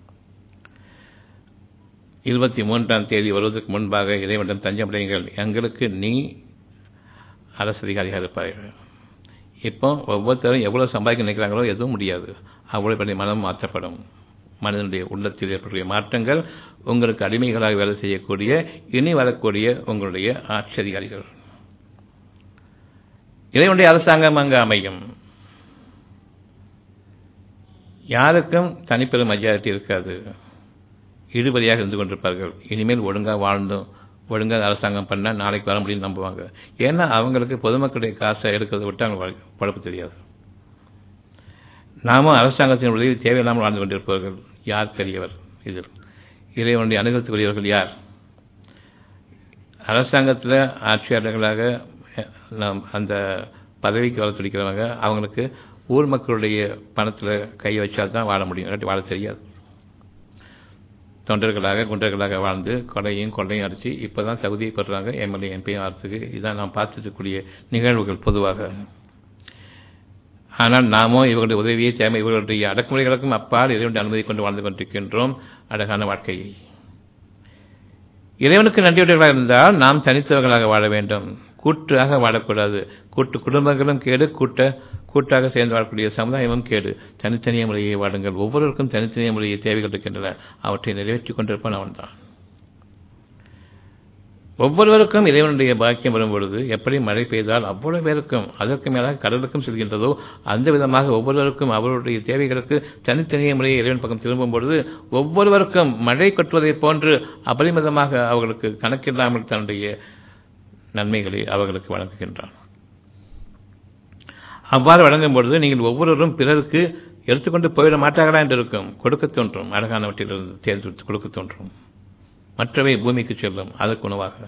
இருபத்தி மூன்றாம் தேதி வருவதற்கு முன்பாக இறைவனிடம் தஞ்சமடையுங்கள். எங்களுக்கு நீ அரசு அதிகாரியாக இருப்பார்கள். இப்போ ஒவ்வொருத்தரும் எவ்வளவு சம்பாதிக்க நினைக்கிறாங்களோ எதுவும் முடியாது. அவ்வளவு பெரிய மனம் மாற்றப்படும். மனிதனுடைய உள்ளத்தில் ஏற்படக்கூடிய மாற்றங்கள் உங்களுக்கு அடிமைகளாக வேலை செய்யக்கூடிய இனி வரக்கூடிய உங்களுடைய ஆட்சி அதிகாரிகள். இறைவனுடைய அரசாங்கம் அங்கு அமையும். யாருக்கும் தனிப்பெரும் மெஜாரிட்டி இருக்காது. இழுபறியாக இருந்து கொண்டிருப்பார்கள். இனிமேல் ஒழுங்காக வாழ்ந்தும் ஒழுங்காக அரசாங்கம் பண்ணால் நாளைக்கு வர முடியும் நம்புவாங்க. ஏன்னா அவங்களுக்கு பொதுமக்களுடைய காசை எடுக்கிறத விட்டு அவங்க பழப்பு தெரியாது. நாமும் அரசாங்கத்தின் உதவி தேவையில்லாமல் வாழ்ந்து கொண்டிருப்பவர்கள். யார் பெரியவர்? இதில் இறைவனுடைய அனுகத்துக்குரியவர்கள் யார்? அரசாங்கத்தில் ஆட்சியாளர்களாக நாம் அந்த பதவிக்கு வர துடிக்கிறவங்க, அவங்களுக்கு ஊர் மக்களுடைய பணத்தில் கை வச்சால் தான் வாழ முடியும், இல்லாட்டி வாழ தெரியாது. தொண்டர்களாக குண்டர்களாக வாழ்ந்து கொலையும் கொள்ளையும் அடித்து இப்போ தான் தகுதியை பெறுறாங்க எம்எல்ஏ எம்பியும் அரசுக்கு. இதுதான் நாம் பார்த்துக்கூடிய நிகழ்வுகள் பொதுவாக. ஆனால் நாமோ இவர்களுடைய உதவியை தேவை, இவர்களுடைய அடக்குமுறைகளுக்கும் அப்பால் இறைவனுடைய அனுமதி கொண்டு வாழ்ந்து கொண்டிருக்கின்றோம் அழகான வாழ்க்கையை. இறைவனுக்கு நன்றியுடையவர்களாக இருந்தால் நாம் தனித்தவர்களாக வாழ வேண்டும். கூட்டாக வாழக்கூடாது. கூட்டு குடும்பங்களும் கேடு, கூட்ட கூட்டாக சேர்ந்து வாழக்கூடிய சமுதாயமும் கேடு. தனித்தனிய முறையை வாடுங்கள். ஒவ்வொருவருக்கும் தனித்தனிய முறையை தேவைகள் இருக்கின்றன. அவற்றை நிறைவேற்றிக் கொண்டிருப்பான் அவன்தான். ஒவ்வொருவருக்கும் இறைவனுடைய பாக்கியம் வரும்பொழுது எப்படி மழை பெய்தால் அவ்வளவு பேருக்கும் அதற்கு மேலாக கடலுக்கும் செல்கின்றதோ அந்த விதமாக ஒவ்வொருவருக்கும் அவருடைய தேவைகளுக்கு தனித்தனிய முறையை இறைவன் பக்கம் திரும்பும் பொழுது ஒவ்வொருவருக்கும் மழை கொட்டுவதை போன்று அபரிமிதமாக அவர்களுக்கு கணக்கில்லாமல் தன்னுடைய நன்மைகளை அவர்களுக்கு வழங்குகின்றான். அவ்வாறு வழங்கும் பொழுது நீங்கள் ஒவ்வொருவரும் பிறருக்கு எடுத்துக்கொண்டு போயிட மாட்டார்களா என்று இருக்கும். கொடுக்க தோன்றும். அழகானவற்றிலிருந்து தேர்ந்தெடுத்து கொடுக்க தோன்றும். மற்றவை பூமிக்கு செல்லும் அதற்கு உணவாக.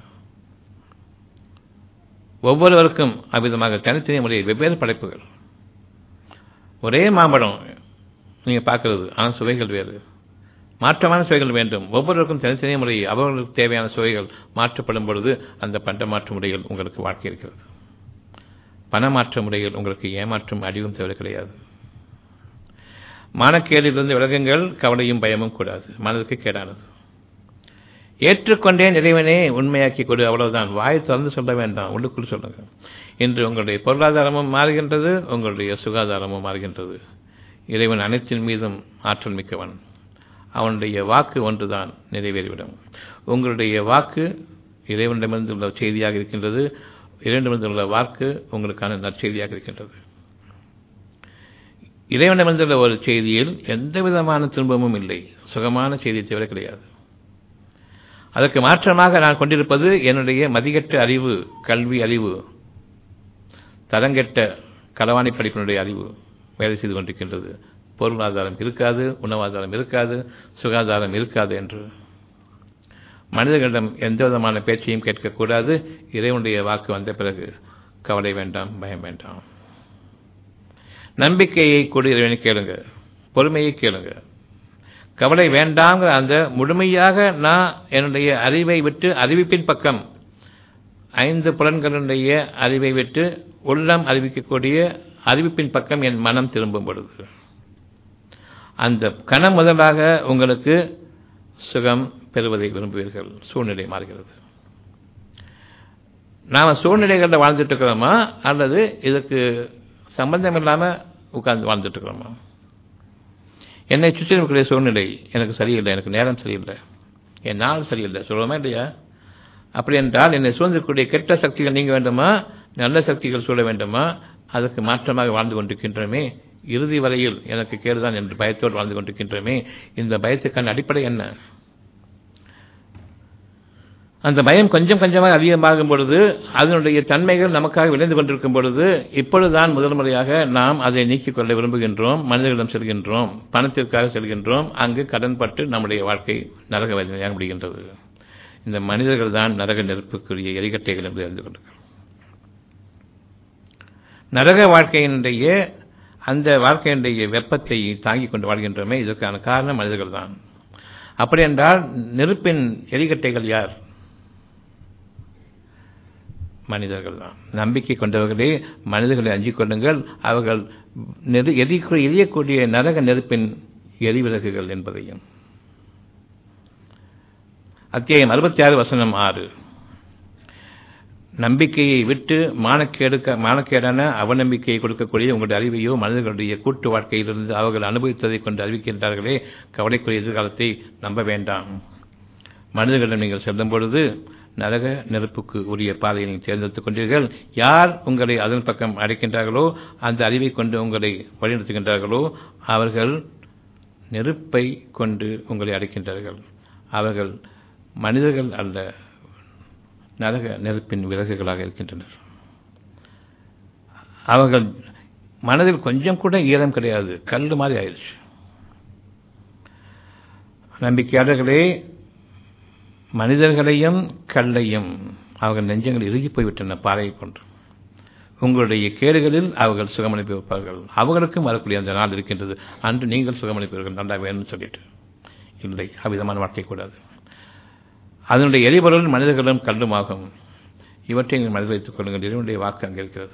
ஒவ்வொருவருக்கும் அவ்விதமாக தனித்தனி முறையில் வெவ்வேறு படைப்புகள். ஒரே மாம்பழம் நீங்க பார்க்கிறது, ஆனால் சுவைகள் வேறு. மாற்றமான சுவைகள் வேண்டும். ஒவ்வொருவருக்கும் தனித்தனி முறையில் அவர்களுக்கு தேவையான சுவைகள் மாற்றப்படும் பொழுது அந்த பண்ட மாற்று முறையில் உங்களுக்கு வாழ்க்கை இருக்கிறது. பணமாற்ற முறையில் உங்களுக்கு ஏமாற்றும் அடிவும் தேவை கிடையாது. மானக்கேடிலிருந்து விலகுங்கள். கவலையும் பயமும் கூடாது. மனதுக்கு கேடானது. ஏற்றுக்கொண்டேன் இறைவனே உண்மையாக்கி கொடு, அவ்வளவுதான். வாய் திறந்து சொல்ல வேண்டாம், உள்ளுக்குள் சொல்லுங்க. இன்று உங்களுடைய பொருளாதாரமும் மாறுகின்றது, உங்களுடைய சுகாதாரமும் மாறுகின்றது. இறைவன் அனைத்தின் மீதும் ஆற்றல் மிக்கவன். அவனுடைய வாக்கு ஒன்றுதான் நிறைவேறிவிடும். உங்களுடைய வாக்கு இறைவனிடமிருந்து உள்ள செய்தியாக இருக்கின்றது. இறைவனிடமிருந்து உள்ள வாக்கு உங்களுக்கான நற்செய்தியாக இருக்கின்றது. இறைவனிடமிருந்துள்ள ஒரு செய்தியில் எந்த விதமான துன்பமும் இல்லை. சுகமான செய்தியை தவிர கிடையாது. அதற்கு மாற்றமாக நான் கொண்டிருப்பது என்னுடைய மதிகெட்ட அறிவு, கல்வி அறிவு, தரங்கெட்ட களவாணி படிப்பினுடைய அறிவு வேலை செய்து கொண்டிருக்கின்றது. பொருளாதாரம் இருக்காது, உணவாதாரம் இருக்காது, சுகாதாரம் இருக்காது என்று மனிதர்களிடம் எந்த விதமான பேச்சையும் கேட்கக்கூடாது. இறைவனுடைய வாக்கு வந்த பிறகு கவலை வேண்டாம், பயம் வேண்டாம். நம்பிக்கையை கூட இறைவனை கேளுங்க, பொறுமையை கேளுங்க. கவலை வேண்டாங்கிற அந்த முழுமையாக நான் என்னுடைய அறிவை விட்டு அறிவிப்பின் பக்கம், ஐந்து புலன்களுடைய அறிவை விட்டு உள்ளம் அறிவிக்கக்கூடிய அறிவிப்பின் பக்கம் என் மனம் திரும்பும் பொழுது அந்த கணம் முதலாக உங்களுக்கு சுகம் பெறுவதை விரும்புவீர்கள். சூழ்நிலை மாறுகிறது. நாம் சூழ்நிலைகளில் வாழ்ந்துட்டு இருக்கிறோமா அல்லது இதற்கு சம்பந்தம் இல்லாமல் உட்கார்ந்து வாழ்ந்துட்டு இருக்கிறோமா? என்னை சுற்றி இருக்கக்கூடிய சூழ்நிலை எனக்கு சரியில்லை, எனக்கு நேரம் சரியில்லை, என் நாள் சரியில்லை சொல்லுவோமா இல்லையா? அப்படி என்றால் என்னை சூழ்ந்திருக்கக்கூடிய கெட்ட சக்திகள் நீங்க வேண்டுமா, நல்ல சக்திகள் சூழ வேண்டுமா? அதற்கு மாற்றமாக வாழ்ந்து கொண்டிருக்கின்றமே. இறுதி வரையில் எனக்கு கேடுதான் என்று பயத்தோடு வாழ்ந்து கொண்டிருக்கின்றமே. இந்த பயத்துக்கான அடிப்படை என்ன? அந்த பயம் கொஞ்சம் கொஞ்சமாக அதிகமாகும் பொழுது அதனுடைய தன்மைகள் நமக்காக விளைந்து கொண்டிருக்கும் பொழுது இப்பொழுதுதான் முதல் முறையாக நாம் அதை நீக்கிக் கொள்ள விரும்புகின்றோம். மனிதர்களிடம் செல்கின்றோம், பணத்திற்காக செல்கின்றோம். அங்கு கடன்பட்டு நம்முடைய வாழ்க்கை நரக வேதனையாக முடிகின்றது. இந்த மனிதர்கள் தான் நரக நெருப்புக்குரிய எரிகட்டைகள் என்று அறிந்து கொள்ளுங்கள். நரக வாழ்க்கையினுடைய அந்த வாழ்க்கையினுடைய வெப்பத்தை தாங்கிக் கொண்டு வாழ்கின்றோமே, இதற்கான காரணம் மனிதர்கள் தான். அப்படி என்றால் நெருப்பின் எரிகட்டைகள் யார்? மனிதர்கள் தான். நம்பிக்கை கொண்டவர்களே, மனிதர்களை அஞ்சிக் கொள்ளுங்கள். அவர்கள் எரியக்கூடிய நரக நெருப்பின் எரிவிறகுகள் என்பதையும். அத்தியாயம் அறுபத்தி ஆறு வசனம் ஆறு. நம்பிக்கையை விட்டு மானக்கேடு மானக்கேடான அவநம்பிக்கையை கொடுக்கக்கூடிய உங்களுடைய அறிவையோ மனிதர்களுடைய கூட்டு வாழ்க்கையிலிருந்து அவர்கள் அனுபவித்ததை கொண்டு அறிவிக்கின்றார்களே, கவலைக்குரிய எதிர்காலத்தை நம்ப வேண்டாம். மனிதர்களிடம் நீங்கள் செல்லும் பொழுது நரக நெருப்புக்கு உரிய பாதையை நீங்கள் தேர்ந்தெடுத்துக் கொண்டீர்கள். யார் உங்களை அதன் பக்கம் அழைக்கின்றார்களோ, அந்த அறிவை கொண்டு உங்களை வழிநடத்துகின்றார்களோ, அவர்கள் நெருப்பை கொண்டு உங்களை அழைக்கின்றார்கள். அவர்கள் மனிதர்கள் அல்ல, நரக நெருப்பின் விறகுகளாக இருக்கின்றனர். அவர்கள் மனதில் கொஞ்சம் கூட ஈரம் கிடையாது, கல்லு மாதிரி ஆயிடுச்சு. நம்பிக்கையாளர்களே, மனிதர்களையும் கல்லையும் அவர்கள் நெஞ்சங்கள் இறுகி போய்விட்டன பாறையை கொண்டு. உங்களுடைய கேடுகளில் அவர்கள் சுகமளிப்பு வைப்பார்கள். அவர்களுக்கும் வரக்கூடிய அந்த நாள் இருக்கின்றது, அன்று நீங்கள் சுகமளிப்பீர்கள் நல்லா வேணும்னு சொல்லிட்டு. இல்லை, அவ்விதமான வாழ்க்கை கூடாது. அதனுடைய எரிபொருள் மனிதர்களும் கல்லுமாகும். இவற்றை நீங்கள் மனதில் வைத்துக் கொள்ளுங்கள். இறைவனுடைய வாக்கு அங்கே இருக்கிறது.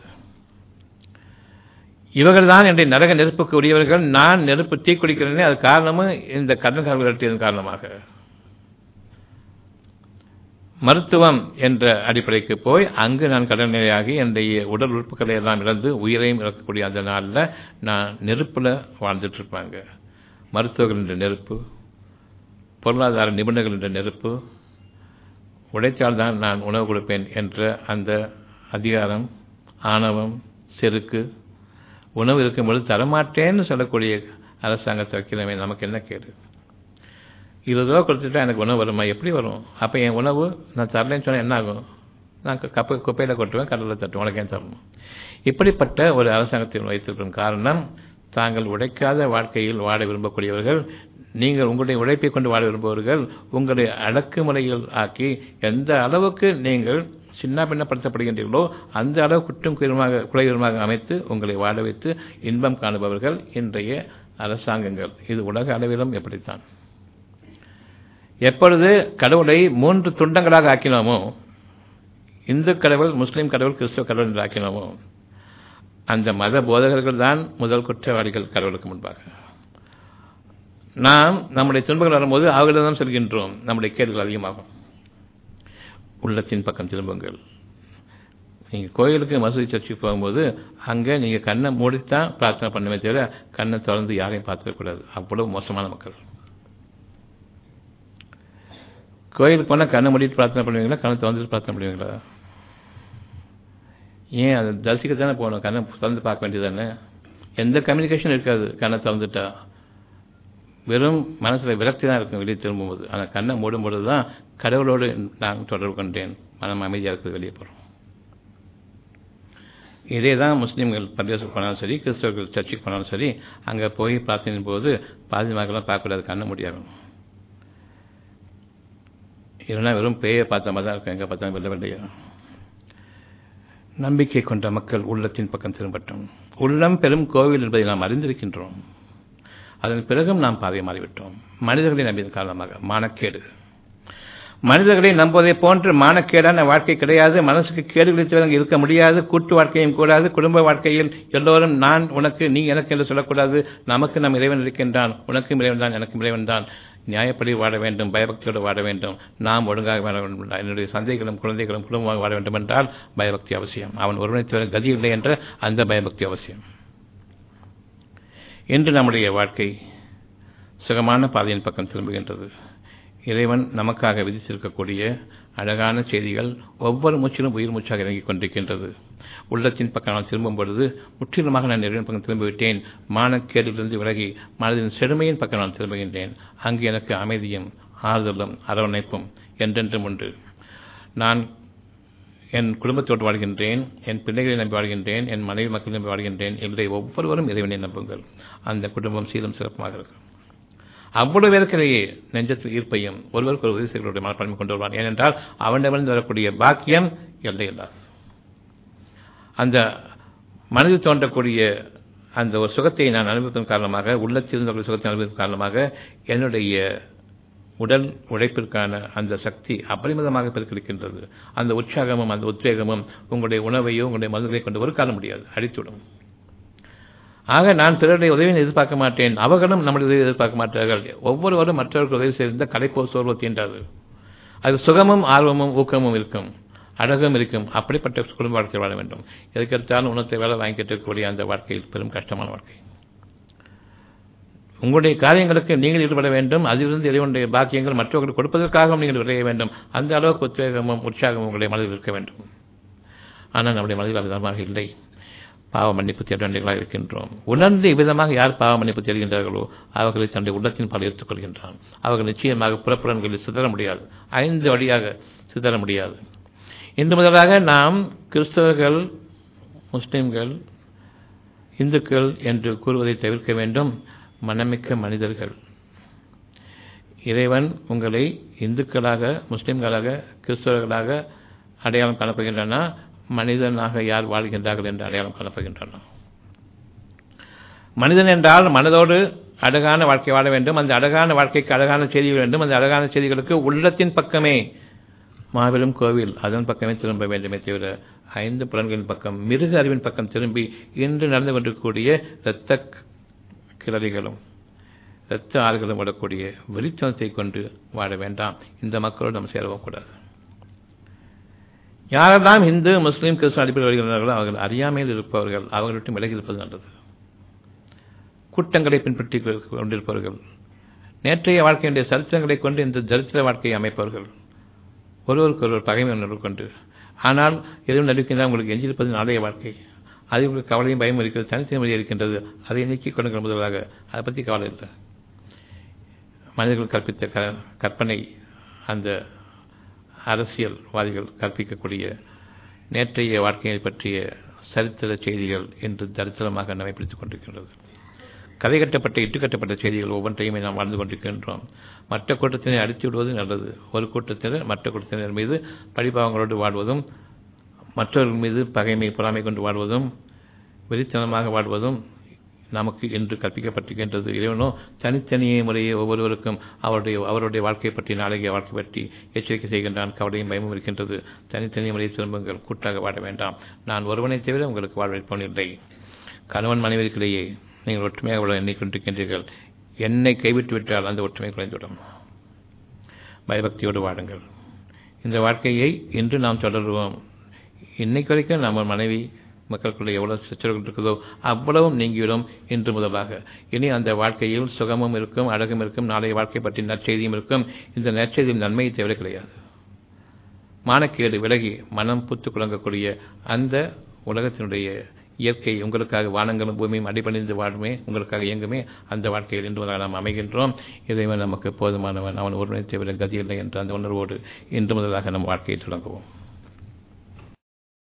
இவர்கள் தான் என்னுடைய நரக நெருப்புக்கு உரியவர்கள். நான் நெருப்பு தீக்குடிக்கிறேனே, அது காரணமும் இந்த கடன்காரர்கள் காரணமாக. மருத்துவம் என்ற அடிப்படைக்கு போய் அங்கு நான் கடல்நிலையாகி என்னுடைய உடல் உறுப்புகளை எல்லாம் இழந்து உயிரையும் இழக்கக்கூடிய அந்த நாளில் நான் நெருப்பில் வாழ்ந்துட்டு இருப்பாங்க. மருத்துவர்கள் என்ற நெருப்பு, பொருளாதார நிபுணர்கள் என்ற நெருப்பு, உடைத்தால்தான் நான் உணவு கொடுப்பேன் என்ற அந்த அதிகாரம், ஆணவம், செருக்கு, உணவு இருக்கும்பொழுது தரமாட்டேன்னு சொல்லக்கூடிய அரசாங்கத்தை வைக்கிறவன் நமக்கு என்ன கேடு? இருபது ரூபா கொடுத்துட்டா எனக்கு உணவு வருமா? எப்படி வரும்? அப்போ என் உணவு நான் தரலன்னு சொன்னால் என்ன ஆகும்? நான் கப்ப குப்பையில் கொட்டுவேன், கடலில் தட்டுவேன், உனக்கு ஏன் தரணும்? இப்படிப்பட்ட ஒரு அரசாங்கத்தில் வைத்திருக்கும் காரணம், தாங்கள் உழைக்காத வாழ்க்கையில் வாழ விரும்பக்கூடியவர்கள், நீங்கள் உங்களுடைய உழைப்பை கொண்டு வாழ விரும்புபவர்கள், உங்களுடைய அடக்குமுறையில் ஆக்கி எந்த அளவுக்கு நீங்கள் சின்ன பின்னப்படுத்தப்படுகின்றீர்களோ அந்த அளவு குற்றம் குறைவாக குறைவாக அமைத்து உங்களை வாழ வைத்து இன்பம் காணுபவர்கள் இன்றைய அரசாங்கங்கள். இது உலக அளவிலும் எப்படித்தான். எப்பொழுது கடவுளை மூன்று துண்டங்களாக ஆக்கினோமோ, இந்து கடவுள், முஸ்லீம் கடவுள், கிறிஸ்தவ கடவுள் என்று ஆக்கினோமோ, அந்த மத போதகர்கள் தான் முதல் குற்றவாளிகள் கடவுளுக்கு முன்பாக. நாம் நம்முடைய துன்பங்கள் வரும்போது அவர்களிடம் செல்கின்றோம், நம்முடைய கேடுகள் அதிகமாகும். உள்ளத்தின் பக்கம் திரும்புங்கள். நீங்கள் கோயிலுக்கு மசூதி சர்ச்சுக்கு போகும்போது அங்கே நீங்கள் கண்ணை மூடித்தான் பிரார்த்தனை பண்ணுமே தவிர கண்ணை திறந்து யாரையும் பார்த்துக்கூடாது. அவ்வளவு மோசமான மக்கள். கோயிலுக்கு போனால் கண்ணை மூடிட்டு பிரார்த்தனை பண்ணுவீங்களா, கண்ணை திறந்துட்டு பிரார்த்தனை பண்ணுவீங்களா? ஏன் அதை தரிசிக்கத்தானே போகணும், கண்ணை திறந்து பார்க்க வேண்டியதானே? எந்த கம்யூனிகேஷன் இருக்காது கண்ணை திறந்துட்டா. வெறும் மனசில் விரக்தி தான் இருக்கும் வெளியே திரும்பும்போது. ஆனால் கண்ணை மூடும்போது தான் கடவுளோடு நான் தொடர்பு கொண்டேன், மனம் அமைதியாக இருக்குது, வெளியே போகிறோம். இதே தான் முஸ்லீம்கள் பள்ளிவாசலுக்கு போனாலும் சரி, கிறிஸ்தவர்கள் சர்ச்சுக்கு போனாலும் சரி, அங்கே போய் பிரார்த்தனையின் போது பாதிமாக்கெல்லாம் பார்க்கக்கூடாது, கண்ணை முடியாகும். இல்லைன்னா வெறும் பேயை பார்த்த மாதிரி தான் இருக்கும், எங்கே பார்த்தாலும் வெள்ள வெள்ளையா. நம்பிக்கை கொண்ட மக்கள் உள்ளத்தின் பக்கம் திரும்பட்டும். உள்ளம் பெரும் கோவில் என்பதை நாம் அறிந்திருக்கின்றோம். அதன் பிறகும் நாம் பாதை மாறிவிட்டோம். மனிதர்களை நம்பியதன் காரணமாக மானக்கேடு. மனிதர்களை நம்புவதை போன்று மானக்கேடான வாழ்க்கை கிடையாது. மனசுக்கு கேடு விளைத்தவர்கள் இருக்க முடியாது. கூட்டு வாழ்க்கையும் கூடாது. குடும்ப வாழ்க்கையில் எல்லோரும் நான் உனக்கு நீ எனக்கு என்று சொல்லக்கூடாது. நமக்கு நம் இறைவன் இருக்கின்றான், உனக்கும் இறைவன் தான், எனக்கும் இறைவன் தான். நியாயப்படி வாழ வேண்டும், பயபக்தியோடு வாழ வேண்டும். நாம் ஒழுங்காக வாழ வேண்டும். என்னுடைய சந்தைகளும் குழந்தைகளும் குடும்பமாக வாழ வேண்டும் என்றால் பயபக்தி அவசியம். அவன் ஒருவனை தவிர கதி இல்லை என்ற அந்த பயபக்தி அவசியம். இன்று நம்முடைய வாழ்க்கை சுகமான பாதையின் பக்கம் திரும்புகின்றது. இறைவன் நமக்காக விதித்திருக்கக்கூடிய அழகான செய்திகள் ஒவ்வொரு மூச்சிலும் உயிர் மூச்சாக இறங்கிக் கொண்டிருக்கின்றது. உள்ளத்தின் பக்கம் நான் திரும்பும் பொழுது முற்றிலுமாக நான் இறைவன் பக்கம் திரும்பிவிட்டேன். மானக்கேடிலிருந்து விலகி மனதின் செழுமையின் பக்கம் நான் திரும்புகின்றேன். அங்கு எனக்கு அமைதியும் ஆறுதலும் அரவணைப்பும் என்றென்றும் உண்டு. நான் என் குடும்பத்தோடு வாழ்கின்றேன், என் பிள்ளைகளை நம்பி வாழ்கின்றேன், என் மனைவி மக்களை நம்பி வாழ்கின்றேன். இல்லை, ஒவ்வொருவரும் இறைவனை நம்புங்கள். அந்த குடும்பம் சீரும் சிறப்புமாக இருக்கும். அவ்வளவு பேருக்கிடையே நெஞ்சத்தில் ஈர்ப்பையும் ஒருவருக்கு ஒரு உதவி செய்வர்களுடைய மனப்பான்மை கொண்டு வருவான். ஏனென்றால் அவனிடமிருந்து வரக்கூடிய பாக்கியம் எல்லையில்லாது. அந்த மனதில் தோன்றக்கூடிய அந்த ஒரு சுகத்தை நான் அனுபவித்ததன் காரணமாக, உள்ளத்திலிருந்து சுகத்தை அனுபவித்ததன் காரணமாக என்னுடைய உடல் உழைப்பிற்கான அந்த சக்தி அபரிமிதமாக பெருக்கிருக்கின்றது. அந்த உற்சாகமும் அந்த உத்வேகமும் உங்களுடைய உணவையோ உங்களுடைய மருந்துகளை கொண்டு ஒரு காண முடியாது, அடித்துவிடும். ஆக நான் பிறருடைய உதவியை எதிர்பார்க்க மாட்டேன், அவர்களும் நம்முடைய உதவியை எதிர்பார்க்க மாட்டார்கள். ஒவ்வொருவரும் மற்றவர்கள் உதவி செய்த கலைப்போ சோர்வோ தீண்டாது. அது சுகமும் ஆர்வமும் ஊக்கமும் இருக்கும், அழகும் இருக்கும். அப்படிப்பட்ட குடும்ப வாழ்க்கை வாழ வேண்டும். எதுக்கெடுத்தாலும் உணத்தை வேலை வாங்கிட்டு இருக்கக்கூடிய அந்த வாழ்க்கையில் பெரும் கஷ்டமான வாழ்க்கை. உங்களுடைய காரியங்களுக்கு நீங்கள் ஈடுபட வேண்டும். அதிலிருந்து இறைவனுடைய பாக்கியங்கள் மற்றவர்களுக்கு கொடுப்பதற்காகவும் நீங்கள் விளைய வேண்டும். அந்த அளவுக்கு உத்வேகமும் உற்சாகமும் உங்களுடைய மனதில் இருக்க வேண்டும். ஆனால் நம்முடைய மனதில் விதமாக இல்லை. பாவ மன்னிப்பு தேட வேண்டியவர்களாக இருக்கின்றோம். உணர்ந்து இவ்விதமாக யார் பாவ மன்னிப்பு தேடுகின்றார்களோ அவர்களை தன்னுடைய உள்ளத்தின் பால் எடுத்துக் கொள்கின்றான். அவர்கள் நிச்சயமாக புறப்புறன்களில் சிதற முடியாது, ஐந்து வழியாக சிதற முடியாது. இன்று முதலாக நாம் கிறிஸ்தவர்கள், முஸ்லிம்கள், இந்துக்கள் என்று கூறுவதை தவிர்க்க வேண்டும். மனமிக்க மனிதர்கள். இறைவன் உங்களை இந்துக்களாக, முஸ்லிம்களாக, கிறிஸ்தவர்களாக அடையாளம் காணப்படுகின்றன. மனிதனாக யார் வாழ்கின்றார்கள் என்று அடையாளம் காணப்படுகின்றன. மனிதன் என்றால் மனதோடு அழகான வாழ்க்கை வாழ வேண்டும். அந்த அழகான வாழ்க்கைக்கு அழகான செய்திகள் வேண்டும். அந்த அழகான செய்திகளுக்கு உள்ளத்தின் பக்கமே மாபெரும் கோவில், அதன் பக்கமே திரும்ப வேண்டுமே தவிர ஐந்து புலன்களின் பக்கம், மிருக அறிவின் பக்கம் திரும்பி இன்று நடந்து கொண்டிருக்கக்கூடிய இரத்த கிளறிகளும் இரத்த ஆறுகளும் விடக்கூடிய வெளிச்சத்தை கொண்டு வாழ வேண்டாம். இந்த மக்களோடு நாம் சேரவும் கூடாது. யாரெல்லாம் இந்து முஸ்லீம் கிறிஸ்தவ அடிப்படையில் வருகிறார்களோ அவர்கள் அறியாமையில் இருப்பவர்கள் அவர்கள்ட்ட விலகி இருப்பது நல்லது. கூட்டங்களை பின்பற்றி கொண்டிருப்பவர்கள், நேற்றைய வாழ்க்கையுடைய சரித்திரங்களை கொண்டு இந்த சரித்திர வாழ்க்கையை அமைப்பவர்கள், ஒருவருக்கு ஒருவர் பகைமை உணர்வு கொண்டு, ஆனால் எதுவும் நடிக்கின்றால் உங்களுக்கு எஞ்சியிருப்பது நாளைய வாழ்க்கை, அது உங்களுக்கு கவலையும் பயம் இருக்கிறது, தனித்தனிமொழி இருக்கின்றது, அதை நீக்கிக் கொண்டு முதலாக அதை பற்றி கவலை இல்லை. மனிதர்கள் கற்பித்த க கற்பனை அந்த அரசியல்வாதிகள் கற்பிக்கக்கூடிய நேற்றைய வாழ்க்கையை பற்றிய சரித்திர செய்திகள் என்று தரித்திரமாக நம்மை பிடித்துக் கொண்டிருக்கின்றது. கதை கட்டப்பட்ட இட்டுக்கட்டப்பட்ட செய்திகள் ஒவ்வொன்றையுமே நாம் வாழ்ந்து கொண்டிருக்கின்றோம். மற்ற கூட்டத்தினை அடித்து விடுவது நல்லது. ஒரு கூட்டத்தினர் மற்ற கூட்டத்தினர் மீது பழிபாவங்களோடு வாழ்வதும், மற்றவர்கள் மீது பகைமை பொறாமை கொண்டு வாழ்வதும், வெறித்தனமாக வாழ்வதும் நமக்கு என்று கற்பிக்கப்பட்டிருக்கின்றது. இறைவனோ தனித்தனியே முறையே ஒவ்வொருவருக்கும் அவருடைய அவருடைய வாழ்க்கை பற்றி நாளைய வாழ்க்கை பற்றி எச்சரிக்கை செய்கின்றான். கவலையும் பயமும் இருக்கின்றது. தனித்தனிய முறையை திரும்புங்கள், கூட்டாக வாழ வேண்டாம். நான் ஒருவனை தவிர உங்களுக்கு வாழ்வைப்போன் இல்லை. கணவன் மனைவிற்கிடையே நீங்கள் ஒற்றுமையாக உள்ள எண்ணிக்கொண்டிருக்கின்றீர்கள். என்னை கைவிட்டு விட்டால் அந்த ஒற்றுமை குறைந்துவிடும். பயபக்தியோடு வாழுங்கள். இந்த வாழ்க்கையை இன்று நாம் தொடருவோம். இன்னைக்கு வரைக்கும் நம்ம மனைவி மக்களுக்குள்ள எவ்வளவு சச்சரவுகள் இருக்குதோ அவ்வளவும் நீங்கிவிடும் இன்று முதலாக. இனி அந்த வாழ்க்கையில் சுகமும் இருக்கும், அழகும் இருக்கும், நாளைய வாழ்க்கை பற்றி நற்செய்தியும் இருக்கும். இந்த நற்செய்தியும் நன்மையை தவிர கிடையாது. மானக்கேடு விலகி மனம் பூத்து குழங்கக்கூடிய அந்த உலகத்தினுடைய இயற்கை உங்களுக்காக வானங்களும் பூமியும் அடிபணிந்து வாழுமே, உங்களுக்காக இயங்குமே, அந்த வாழ்க்கையில் இன்று முதலாக நாம் அமைகின்றோம். இறைவன் நமக்கு போதுமானவன், அவன் ஒருவனை தவிர கதியில்லை என்ற அந்த உணர்வோடு இன்று முதலாக நம் வாழ்க்கையை தொடங்குவோம்.